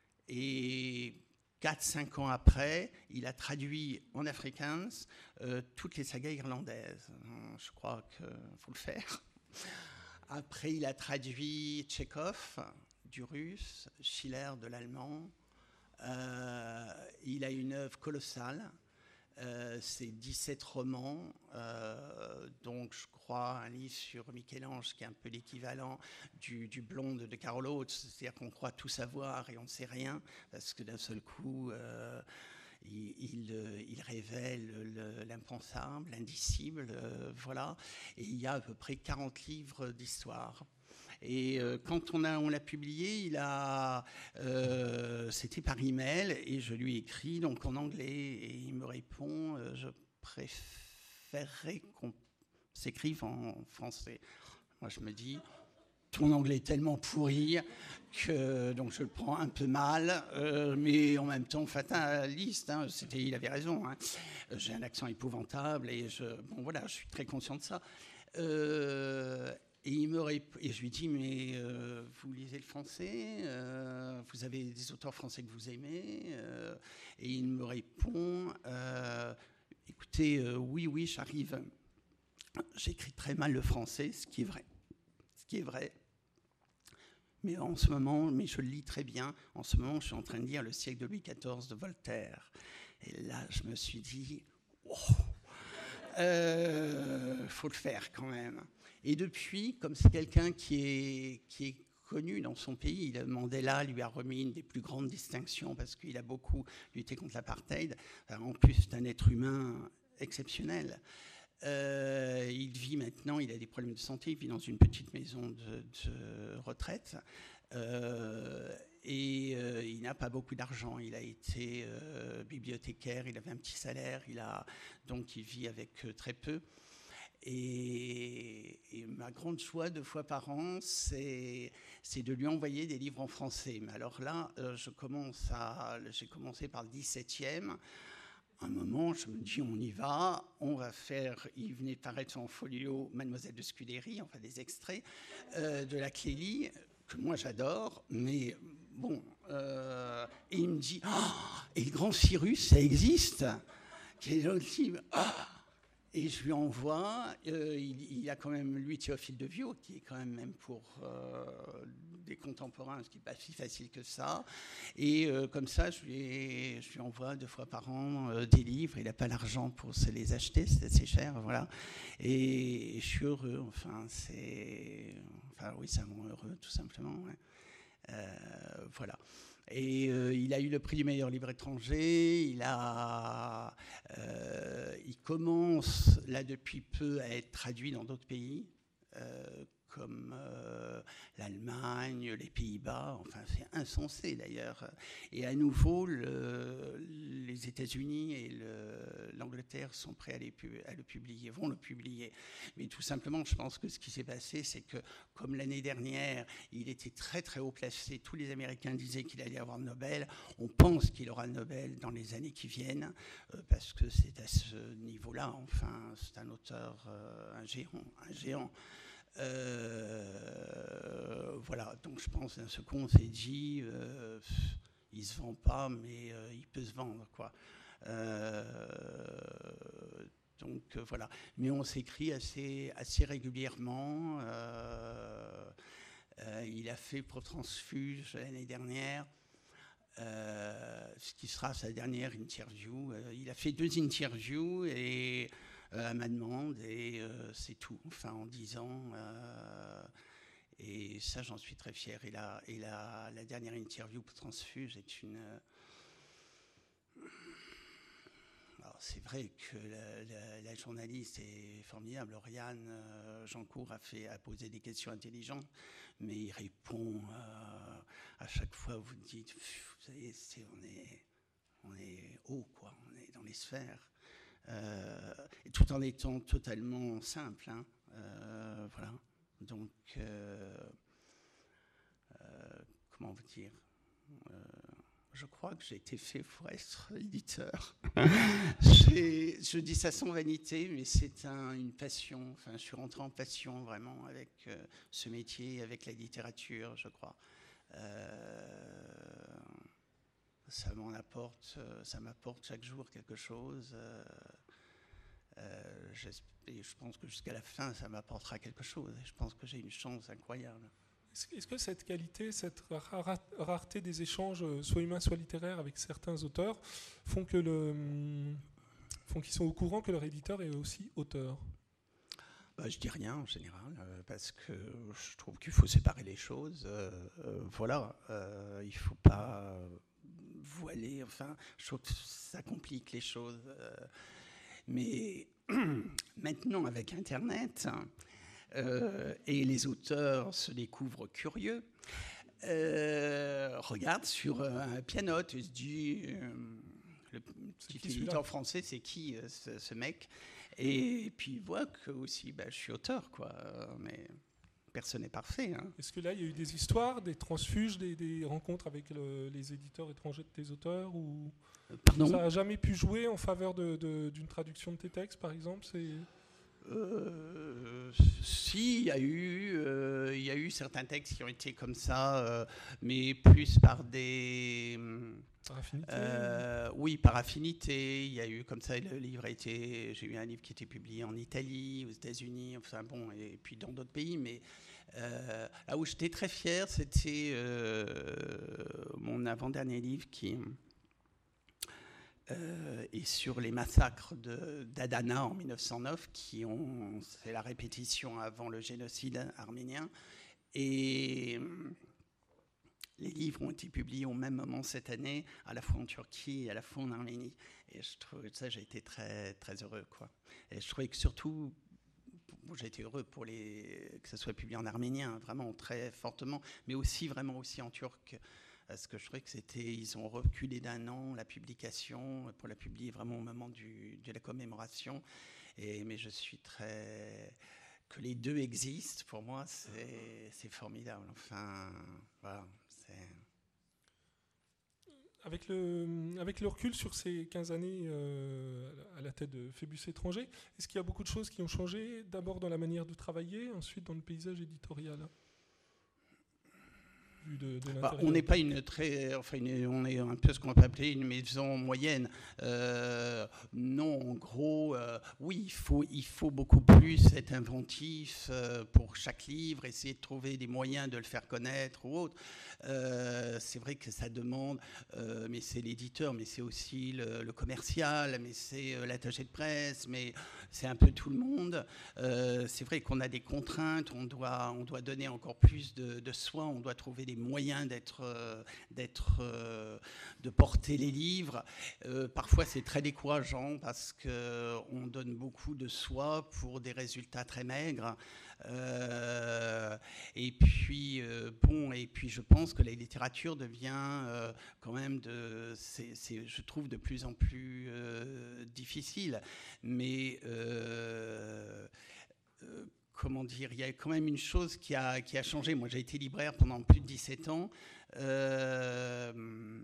S2: Et quatre cinq ans après, il a traduit en afrikaans euh, toutes les sagas irlandaises. Je crois qu'il faut le faire. Après, il a traduit Tchekhov du russe, Schiller de l'allemand. Euh, il a une œuvre colossale. Euh, c'est dix-sept romans, euh, donc je crois un livre sur Michel-Ange qui est un peu l'équivalent du, du Blonde de Carol Oates, c'est-à-dire qu'on croit tout savoir et on ne sait rien, parce que d'un seul coup, euh, il, il, il révèle le, l'impensable, l'indicible, euh, voilà. Et il y a à peu près quarante livres d'histoire. Et euh, quand on, a, on l'a publié, il a, euh, c'était par email et je lui ai écrit donc en anglais et il me répond euh, je préférerais qu'on s'écrive en français. Moi je me dis ton anglais est tellement pourri que donc je le prends un peu mal, euh, mais en même temps fataliste. Hein, c'était, il avait raison. Hein. J'ai un accent épouvantable et je, bon voilà, je suis très conscient de ça. Euh, Et, il me rép... et je lui dis, mais euh, vous lisez le français, euh, vous avez des auteurs français que vous aimez, euh, et il me répond, euh, écoutez, euh, oui, oui, j'arrive. J'écris très mal le français, ce qui est vrai. Ce qui est vrai. Mais en ce moment, mais je le lis très bien, en ce moment, je suis en train de lire Le siècle de Louis quatorze de Voltaire. Et là, je me suis dit, wow, euh, faut le faire quand même. Et depuis, comme c'est quelqu'un qui est, qui est connu dans son pays, Mandela lui a remis une des plus grandes distinctions parce qu'il a beaucoup lutté contre l'apartheid. En plus, c'est un être humain exceptionnel. Euh, il vit maintenant, il a des problèmes de santé, il vit dans une petite maison de, de retraite. Euh, et euh, il n'a pas beaucoup d'argent. Il a été euh, bibliothécaire, il avait un petit salaire, il a, donc il vit avec euh, très peu. Et, et ma grande joie, deux fois par an, c'est, c'est de lui envoyer des livres en français. Mais alors là, euh, je commence à, j'ai commencé par le dix-septième. À un moment, je me dis, on y va, on va faire... Il venait de paraître en folio Mademoiselle de Scudéry, enfin des extraits, euh, de la Clélie, que moi j'adore, mais bon... Euh, et il me dit, oh, et le Grand Cyrus, ça existe. Quel autre livre? Oh. Et je lui envoie, euh, il, il a quand même, lui, Théophile de Viau, qui est quand même, même pour euh, des contemporains, ce qui n'est pas si facile que ça. Et euh, comme ça, je lui, je lui envoie deux fois par an euh, des livres. Il n'a pas l'argent pour se les acheter, c'est assez cher, voilà. Et, et je suis heureux, enfin, c'est... Enfin, oui, ça me rend heureux, tout simplement, ouais. Euh, voilà. Et euh, il a eu le prix du meilleur livre étranger. Il a, euh, il commence là depuis peu à être traduit dans d'autres pays, euh, comme euh, l'Allemagne, les Pays-Bas. Enfin, c'est insensé d'ailleurs. Et à nouveau, le, les États-Unis et le, l'Angleterre sont prêts à, les, à le publier, vont le publier. Mais tout simplement, je pense que ce qui s'est passé, c'est que, comme l'année dernière, il était très très haut placé. Tous les Américains disaient qu'il allait avoir le Nobel. On pense qu'il aura le Nobel dans les années qui viennent, euh, parce que c'est à ce niveau-là. Enfin, c'est un auteur, euh, un géant, un géant. Euh, voilà, donc je pense d'un seul coup on s'est dit euh, il se vend pas mais euh, il peut se vendre quoi. Euh, donc euh, voilà, mais on s'écrit assez, assez régulièrement. Euh, euh, il a fait Pro Transfuge l'année dernière. euh, ce qui sera sa dernière interview. Euh, il a fait deux interviews et euh, à ma demande, et euh, c'est tout. Enfin, en dix ans. Euh, et ça, j'en suis très fier. Et la, et la, la dernière interview pour Transfuge est une. Alors, c'est vrai que la, la, la journaliste est formidable. Lauriane euh, Jeancourt a, fait, a posé des questions intelligentes, mais il répond euh, à chaque fois. Vous dites, vous savez, c'est, on, est, on est haut, quoi. On est dans les sphères. Euh, et tout en étant totalement simple. Hein. Euh, voilà. Donc, euh, euh, comment vous dire euh, je crois que j'ai été fait pour être éditeur. Je dis ça sans vanité, mais c'est un, une passion. Enfin, je suis rentré en passion vraiment avec euh, ce métier, avec la littérature, je crois. Euh, ça m'en apporte, ça m'apporte chaque jour quelque chose. Euh, euh, et je pense que jusqu'à la fin, ça m'apportera quelque chose. Et je pense que j'ai une chance incroyable.
S3: Est-ce que cette qualité, cette rareté des échanges, soit humains, soit littéraires, avec certains auteurs, font que le, font qu'ils sont au courant que leur éditeur est aussi auteur ?
S2: Bah, je dis rien en général, euh, parce que je trouve qu'il faut séparer les choses. Euh, euh, voilà, euh, il ne faut pas voiler. Enfin, je trouve que ça complique les choses. Euh, mais maintenant, avec Internet. Euh, et les auteurs se découvrent curieux, euh, regardent sur un pianote et se disent euh, le petit éditeur français, c'est qui euh, ce, ce mec ? Et puis ils voient que aussi, bah, je suis auteur, quoi. Mais personne n'est parfait. Hein.
S3: Est-ce que là, il y a eu des histoires, des transfuges, des, des rencontres avec le, les éditeurs étrangers de tes auteurs ou
S2: Pardon ?
S3: Ça n'a jamais pu jouer en faveur de, de, d'une traduction de tes textes, par exemple ? C'est...
S2: Euh, si, il y a eu, euh, il y a eu certains textes qui ont été comme ça, euh, mais plus par des.
S3: Par affinité.
S2: Euh, oui, par affinité. Il y a eu comme ça. Le livre a été. J'ai eu un livre qui a été publié en Italie, aux États-Unis, enfin bon, et puis dans d'autres pays. Mais euh, là où j'étais très fier, c'était euh, mon avant-dernier livre qui. Euh, et sur les massacres de, d'Adana en mille neuf cent neuf, qui ont, c'est la répétition avant le génocide arménien. Et les livres ont été publiés au même moment cette année, à la fois en Turquie et à la fois en Arménie. Et je trouve ça, j'ai été très, très heureux, quoi. Et je trouvais que surtout, bon, j'ai été heureux pour les, que ça soit publié en arménien, vraiment très fortement, mais aussi vraiment aussi en turc. Parce que je trouvais que c'était, ils ont reculé d'un an la publication pour la publier vraiment au moment du, de la commémoration. Et, mais je suis très... Que les deux existent, pour moi, c'est, c'est formidable. Enfin, voilà. C'est...
S3: Avec le, avec le recul sur ces quinze années euh, à la tête de Phébus étranger, est-ce qu'il y a beaucoup de choses qui ont changé, d'abord dans la manière de travailler, ensuite dans le paysage éditorial ? De, de
S2: bah, on n'est pas une très, enfin une, on est un peu ce qu'on peut appeler une maison moyenne. Euh, non, en gros, euh, oui, il faut, il faut beaucoup plus être inventif euh, pour chaque livre, essayer de trouver des moyens de le faire connaître ou autre. Euh, c'est vrai que ça demande, euh, mais c'est l'éditeur, mais c'est aussi le, le commercial, mais c'est euh, l'attaché de presse, mais c'est un peu tout le monde. Euh, c'est vrai qu'on a des contraintes, on doit, on doit donner encore plus de, de soi, on doit trouver des moyens d'être, euh, d'être, euh, de porter les livres. Euh, parfois, c'est très décourageant parce qu'on donne beaucoup de soi pour des résultats très maigres. Euh, et puis, euh, bon, et puis, je pense que la littérature devient euh, quand même, de, c'est, c'est, je trouve, de plus en plus euh, difficile. Mais euh, euh, comment dire, il y a quand même une chose qui a, qui a changé. Moi, j'ai été libraire pendant plus de dix-sept ans. Euh,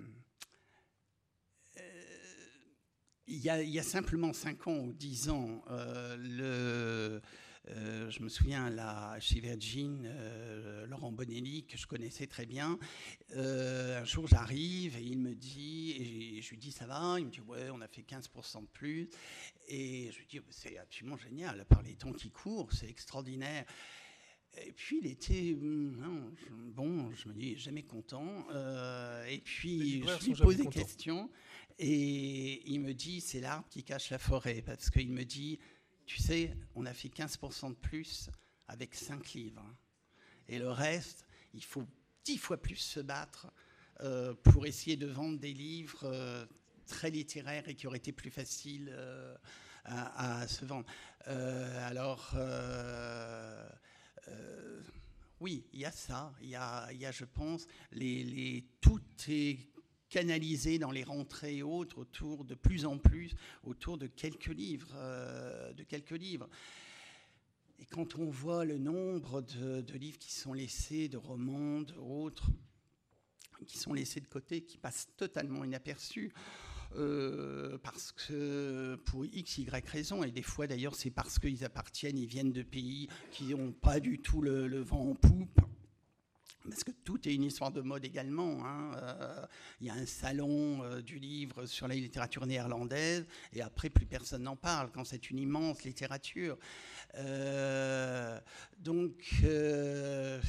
S2: euh, il, y a, il y a simplement cinq ans ou dix ans, euh, le... Euh, je me souviens là, chez Virgin, euh, Laurent Bonelli, que je connaissais très bien, euh, un jour j'arrive et il me dit, et je lui dis ça va, il me dit ouais, on a fait quinze pour cent de plus, et je lui dis c'est absolument génial, par les temps qui courent, c'est extraordinaire. Et puis il était non, je, bon, je me dis jamais content. Euh, et puis je lui pose des contents. questions et il me dit c'est l'arbre qui cache la forêt parce qu'il me dit tu sais on a fait quinze pour cent de plus avec cinq livres et le reste il faut dix fois plus se battre euh, pour essayer de vendre des livres euh, très littéraires et qui auraient été plus faciles euh, à, à se vendre. Euh, alors euh, Euh, oui, il y a ça. Il y a, il y a, je pense, les, les, tout est canalisé dans les rentrées et autres autour de plus en plus autour de quelques livres, euh, de quelques livres. Et quand on voit le nombre de, de livres qui sont laissés, de romans, d'autres, qui sont laissés de côté, qui passent totalement inaperçus. Euh, parce que pour X, Y raison, et des fois d'ailleurs c'est parce qu'ils appartiennent, ils viennent de pays qui n'ont pas du tout le, le vent en poupe, parce que tout est une histoire de mode également. Hein. Euh, il y a un salon euh, du livre sur la littérature néerlandaise, et après plus personne n'en parle, quand c'est une immense littérature. Euh, donc... Euh,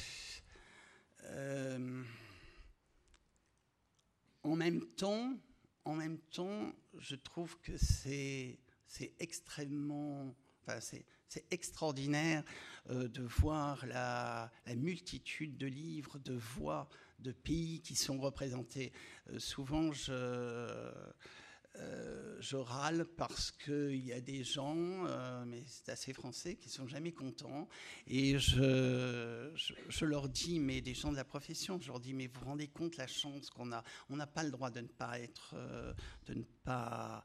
S2: euh, en même temps... En même temps, je trouve que c'est, c'est extrêmement, enfin c'est, c'est extraordinaire euh, de voir la, la multitude de livres, de voix, de pays qui sont représentés. Euh, souvent, je, euh, je râle parce qu'il y a des gens, euh, mais c'est assez français, qui ne sont jamais contents. Et je, je, je leur dis, mais des gens de la profession, je leur dis, mais vous vous rendez compte la chance qu'on a. On n'a pas le droit de ne pas être, euh, de ne pas...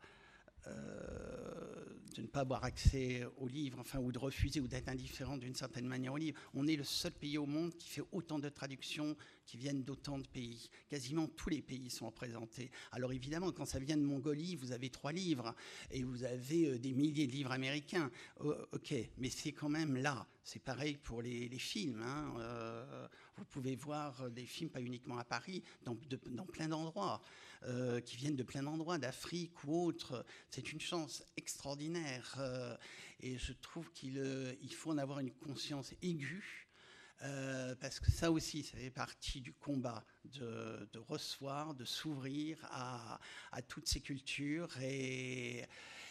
S2: Euh, de ne pas avoir accès aux livres, enfin, ou de refuser ou d'être indifférent d'une certaine manière aux livres. On est le seul pays au monde qui fait autant de traductions qui viennent d'autant de pays. Quasiment tous les pays sont représentés. Alors évidemment, quand ça vient de Mongolie, vous avez trois livres et vous avez euh, des milliers de livres américains. Oh, ok, mais c'est quand même là. C'est pareil pour les, les films. Hein. Euh, vous pouvez voir des films, pas uniquement à Paris, dans, de, dans plein d'endroits. Euh, qui viennent de plein d'endroits, d'Afrique ou autres. C'est une chance extraordinaire. Euh, et je trouve qu'il euh, il faut en avoir une conscience aiguë, euh, parce que ça aussi, ça fait partie du combat de, de recevoir, de s'ouvrir à, à toutes ces cultures. Et...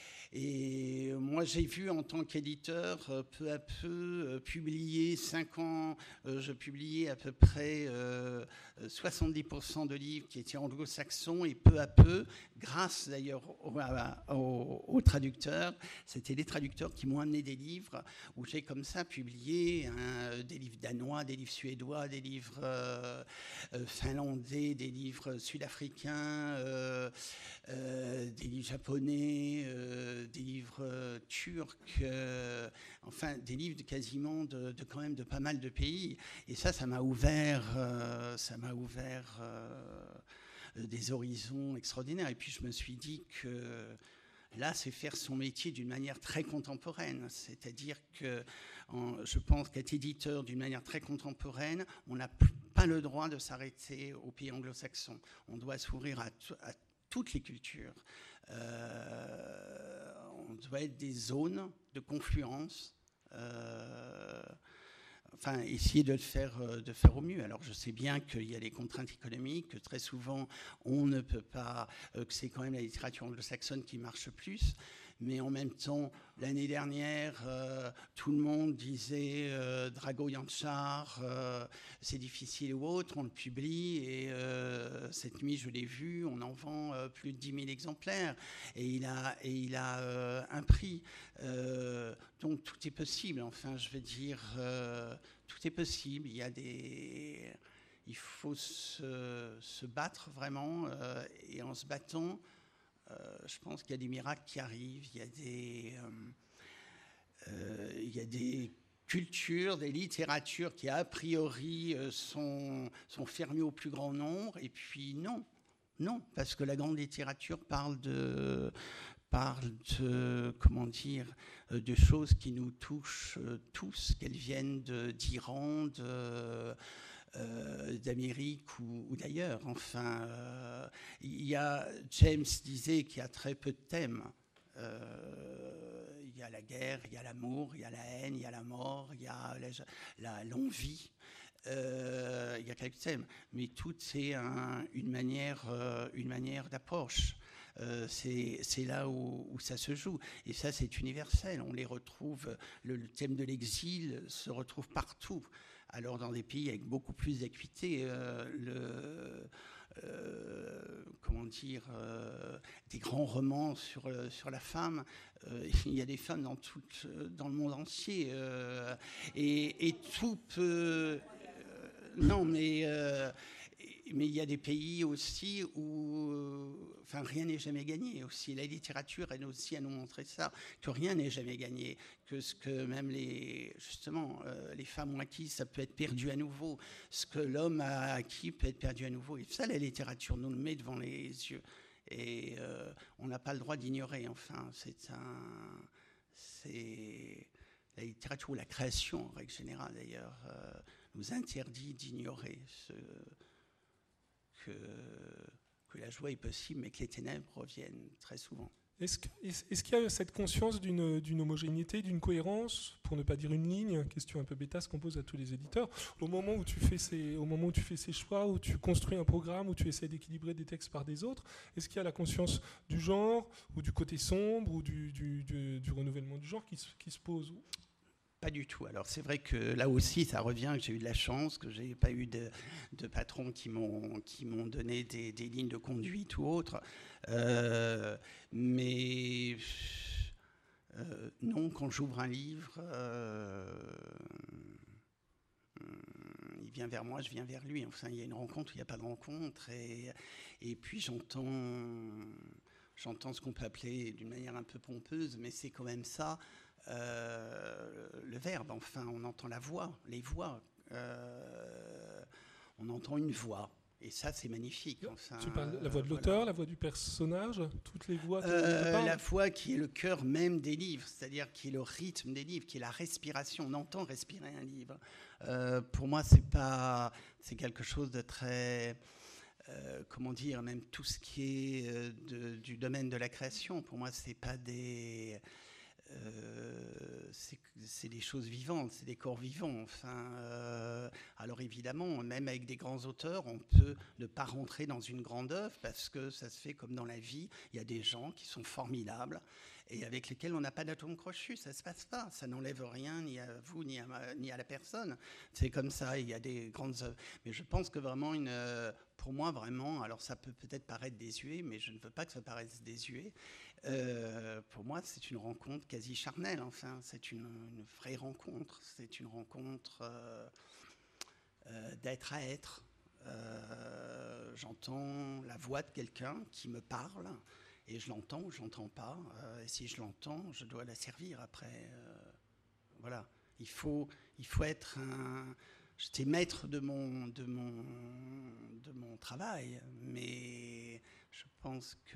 S2: Et moi, j'ai vu en tant qu'éditeur, euh, peu à peu, euh, publier cinq ans, euh, je publiais à peu près euh, soixante-dix pour cent de livres qui étaient anglo-saxons, et peu à peu, grâce d'ailleurs aux, aux, aux traducteurs, c'était les traducteurs qui m'ont amené des livres où j'ai comme ça publié hein, des livres danois, des livres suédois, des livres euh, euh, finlandais, des livres sud-africains, euh, euh, des livres japonais, euh, des livres euh, turcs, euh, enfin des livres de quasiment de, de quand même de pas mal de pays. Et ça, ça m'a ouvert, euh, ça m'a ouvert euh, des horizons extraordinaires. Et puis je me suis dit que là, c'est faire son métier d'une manière très contemporaine. C'est-à-dire que en, je pense qu'être éditeur d'une manière très contemporaine, on n'a pas le droit de s'arrêter aux pays anglo-saxons. On doit s'ouvrir à, à toutes les cultures. Euh, on doit être des zones de confluence. Euh, enfin, essayer de le faire, de faire au mieux. Alors, je sais bien qu'il y a des contraintes économiques, que très souvent, on ne peut pas, euh, que c'est quand même la littérature anglo-saxonne qui marche plus. Mais en même temps, l'année dernière, euh, tout le monde disait euh, Drago Yanchar, euh, c'est difficile ou autre, on le publie. Et euh, cette nuit, je l'ai vu, on en vend euh, plus de dix mille exemplaires. Et il a, et il a euh, un prix. Euh, donc tout est possible. Enfin, je veux dire, euh, tout est possible. Il y a des... Il faut se, se battre vraiment. Euh, et en se battant... Euh, je pense qu'il y a des miracles qui arrivent, il y a des, euh, euh, il y a des cultures, des littératures qui a priori euh, sont, sont fermées au plus grand nombre, et puis non, non, parce que la grande littérature parle de, parle de, comment dire, de choses qui nous touchent euh, tous, qu'elles viennent de, d'Iran, de... Euh, d'Amérique ou, ou d'ailleurs. Enfin, euh, il y a, James disait qu'il y a très peu de thèmes. Euh, il y y a la guerre, il y a l'amour, il y a la haine, il y a la mort, il y a la, la, l'envie. Euh, il y a quelques thèmes, mais tout c'est un, une manière, euh, une manière d'approche. Euh, c'est, c'est là où, où ça se joue. Et ça, c'est universel. On les retrouve. Le, le thème de l'exil se retrouve partout. Alors, dans des pays avec beaucoup plus d'acuité, euh, le, euh, comment dire, euh, des grands romans sur, sur la femme. Euh, il y a des femmes dans, tout, dans le monde entier. Euh, et, et tout peut. Non, mais euh, mais il y a des pays aussi où, euh, enfin, rien n'est jamais gagné. Aussi, la littérature, elle aussi, à nous montrer ça, que rien n'est jamais gagné, que ce que même les, justement, euh, les femmes ont acquis, ça peut être perdu à nouveau. Ce que l'homme a acquis peut être perdu à nouveau. Et ça, la littérature nous le met devant les yeux. Et euh, on n'a pas le droit d'ignorer. Enfin, c'est un, c'est la littérature ou la création, en règle générale, d'ailleurs. Euh, nous interdit d'ignorer ce, que, que la joie est possible, mais que les ténèbres reviennent très souvent.
S3: Est-ce, que, est-ce qu'il y a cette conscience d'une, d'une homogénéité, d'une cohérence, pour ne pas dire une ligne, question un peu bêtasse qu'on pose à tous les éditeurs, au moment où tu fais ces, au moment où tu fais ces choix, où tu construis un programme, où tu essaies d'équilibrer des textes par des autres, est-ce qu'il y a la conscience du genre, ou du côté sombre, ou du, du, du, du renouvellement du genre qui se, qui se pose ?
S2: Pas du tout. Alors c'est vrai que là aussi, ça revient, que j'ai eu de la chance, que j'ai pas eu de, de patrons qui m'ont, qui m'ont donné des, des lignes de conduite ou autre. Euh, mais euh, non, quand j'ouvre un livre, euh, il vient vers moi, je viens vers lui. Enfin, il y a une rencontre ou il n'y a pas de rencontre. Et, et puis j'entends, j'entends ce qu'on peut appeler d'une manière un peu pompeuse, mais c'est quand même ça. Euh, le verbe, enfin, on entend la voix, les voix. Euh, on entend une voix. Et ça, c'est magnifique. Enfin,
S3: tu parles de la voix de l'auteur, voilà. La voix du personnage, toutes les voix.
S2: Euh, la voix qui est le cœur même des livres, c'est-à-dire qui est le rythme des livres, qui est la respiration. On entend respirer un livre. Euh, pour moi, c'est pas, c'est quelque chose de très, euh, comment dire, même tout ce qui est de, du domaine de la création. Pour moi, c'est pas des Euh, c'est, c'est des choses vivantes, c'est des corps vivants. Enfin, euh, alors évidemment, même avec des grands auteurs, on peut ne pas rentrer dans une grande œuvre parce que ça se fait comme dans la vie. Il y a des gens qui sont formidables et avec lesquels on n'a pas d'atome crochu. Ça se passe pas. Ça n'enlève rien ni à vous ni à, ni à la personne. C'est comme ça. Il y a des grandes œuvres. Mais je pense que vraiment une, pour moi vraiment, alors ça peut peut-être paraître désuet, mais je ne veux pas que ça paraisse désuet. Euh, pour moi, c'est une rencontre quasi charnelle. Enfin, c'est une, une vraie rencontre. C'est une rencontre euh, euh, d'être à être. Euh, j'entends la voix de quelqu'un qui me parle et je l'entends ou je l'entends pas. Euh, et si je l'entends, je dois la servir après. Euh, voilà. Il faut, il faut être un. J'étais maître de mon, de mon, de mon travail, mais je pense que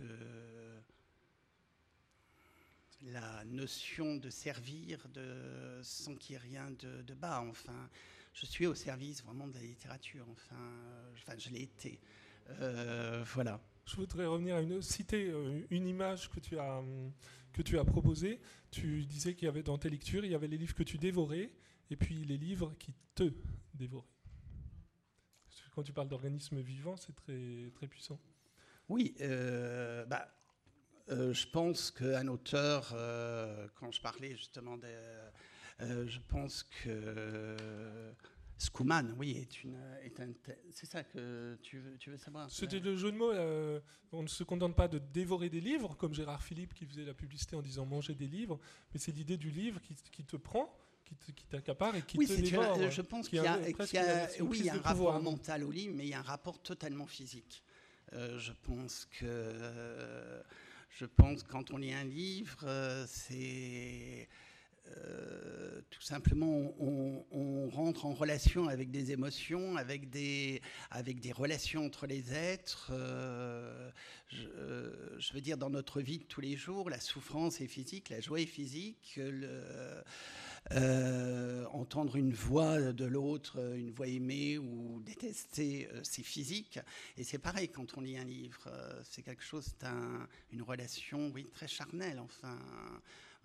S2: la notion de servir de, sans qu'il y ait rien de, de bas. Enfin, je suis au service vraiment de la littérature. Enfin, enfin je l'ai été. Euh, voilà.
S3: Je voudrais revenir à une, citer une image que tu as, que tu as proposée. Tu disais qu'il y avait dans tes lectures, il y avait les livres que tu dévorais et puis les livres qui te dévoraient. Quand tu parles d'organisme vivant, c'est très, très puissant.
S2: Oui, euh, bah, Euh, je pense qu'un auteur, euh, quand je parlais justement de... Euh, je pense que euh, Schumann, oui, est, une, est un... C'est ça que tu veux, tu veux savoir?
S3: C'était le jeu de mots. Euh, on ne se contente pas de dévorer des livres, comme Gérard Philippe qui faisait la publicité en disant manger des livres, mais c'est l'idée du livre qui, qui te prend, qui, te, qui t'accapare et qui
S2: oui,
S3: te
S2: c'est
S3: dévore.
S2: Une, je pense qu'il y a, qu'il y a,
S3: qu'il y a
S2: oui, il y a un
S3: rapport
S2: pouvoir mental au livre, mais il y a un rapport totalement physique. Euh, je pense que... Euh, Je pense que quand on lit un livre, euh, c'est euh, tout simplement on, on rentre en relation avec des émotions, avec des, avec des relations entre les êtres. Euh, je, euh, je veux dire, dans notre vie de tous les jours, la souffrance est physique, la joie est physique. Le, euh, entendre une voix de l'autre, une voix aimée ou détestée, euh, c'est physique. Et c'est pareil quand on lit un livre. Euh, c'est quelque chose, c'est un, une relation, oui, très charnelle. Enfin,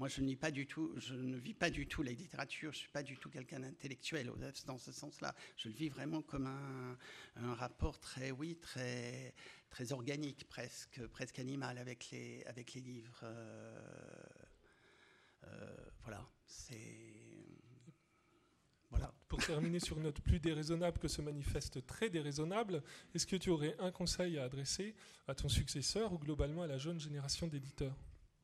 S2: moi, je ne lis pas du tout, je ne vis pas du tout la littérature. Je suis pas du tout quelqu'un d'intellectuel dans ce sens-là. Je le vis vraiment comme un, un rapport très, oui, très, très organique, presque, presque animal avec les, avec les livres. Euh, euh, voilà, c'est. Voilà.
S3: Pour terminer sur une note plus déraisonnable que ce manifeste très déraisonnable, est-ce que tu aurais un conseil à adresser à ton successeur ou globalement à la jeune génération d'éditeurs ?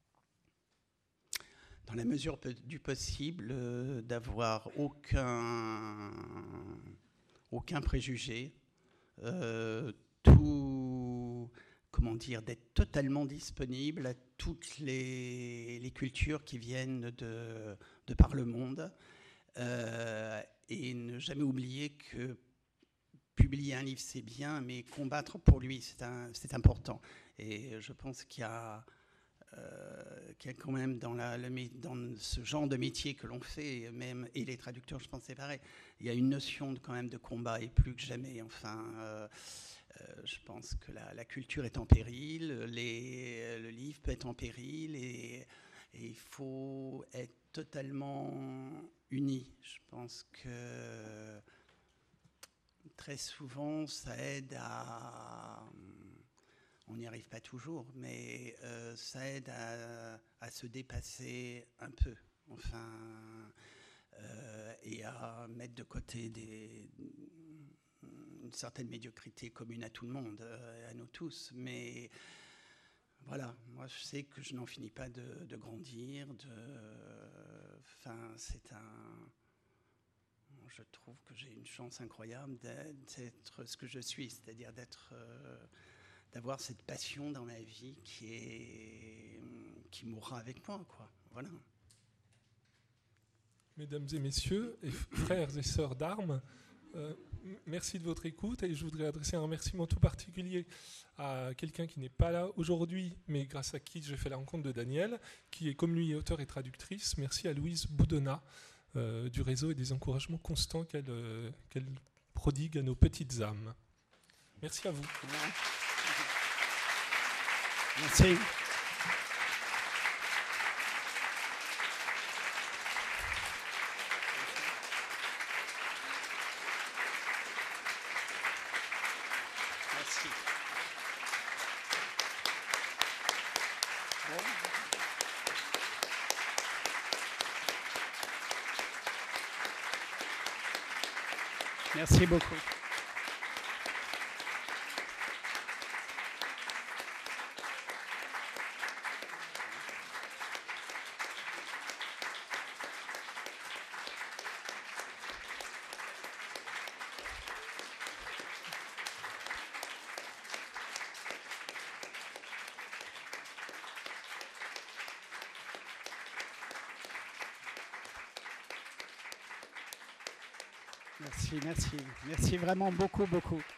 S2: Dans la mesure du possible, euh, d'avoir aucun, aucun préjugé, euh, tout, comment dire, d'être totalement disponible à toutes les, les cultures qui viennent de, de par le monde. Euh, et ne jamais oublier que publier un livre, c'est bien, mais combattre pour lui, c'est, un, c'est important. Et je pense qu'il y a, euh, qu'il y a quand même dans, la, le, dans ce genre de métier que l'on fait, même, et les traducteurs, je pense que c'est pareil, il y a une notion de, quand même de combat, et plus que jamais. Enfin, euh, euh, je pense que la, la culture est en péril, les, le livre peut être en péril, et, et il faut être totalement unis. Je pense que très souvent, ça aide à... On n'y arrive pas toujours, mais euh, ça aide à, à se dépasser un peu, enfin, euh, et à mettre de côté des, une certaine médiocrité commune à tout le monde, à nous tous. Mais voilà, moi je sais que je n'en finis pas de, de grandir. De, enfin, c'est un... Je trouve que j'ai une chance incroyable d'être ce que je suis, c'est-à-dire d'être, euh, d'avoir cette passion dans ma vie qui est, qui mourra avec moi, quoi. Voilà.
S3: Mesdames et messieurs, et frères et sœurs d'armes, euh, merci de votre écoute et je voudrais adresser un remerciement tout particulier à quelqu'un qui n'est pas là aujourd'hui, mais grâce à qui j'ai fait la rencontre de Danielle, qui est comme lui auteur et traductrice. Merci à Louise Boudonnat euh, du réseau et des encouragements constants qu'elle, euh, qu'elle prodigue à nos petites âmes. Merci à vous.
S2: Merci. Merci. Bon. Merci beaucoup. Merci, merci. Merci vraiment beaucoup, beaucoup.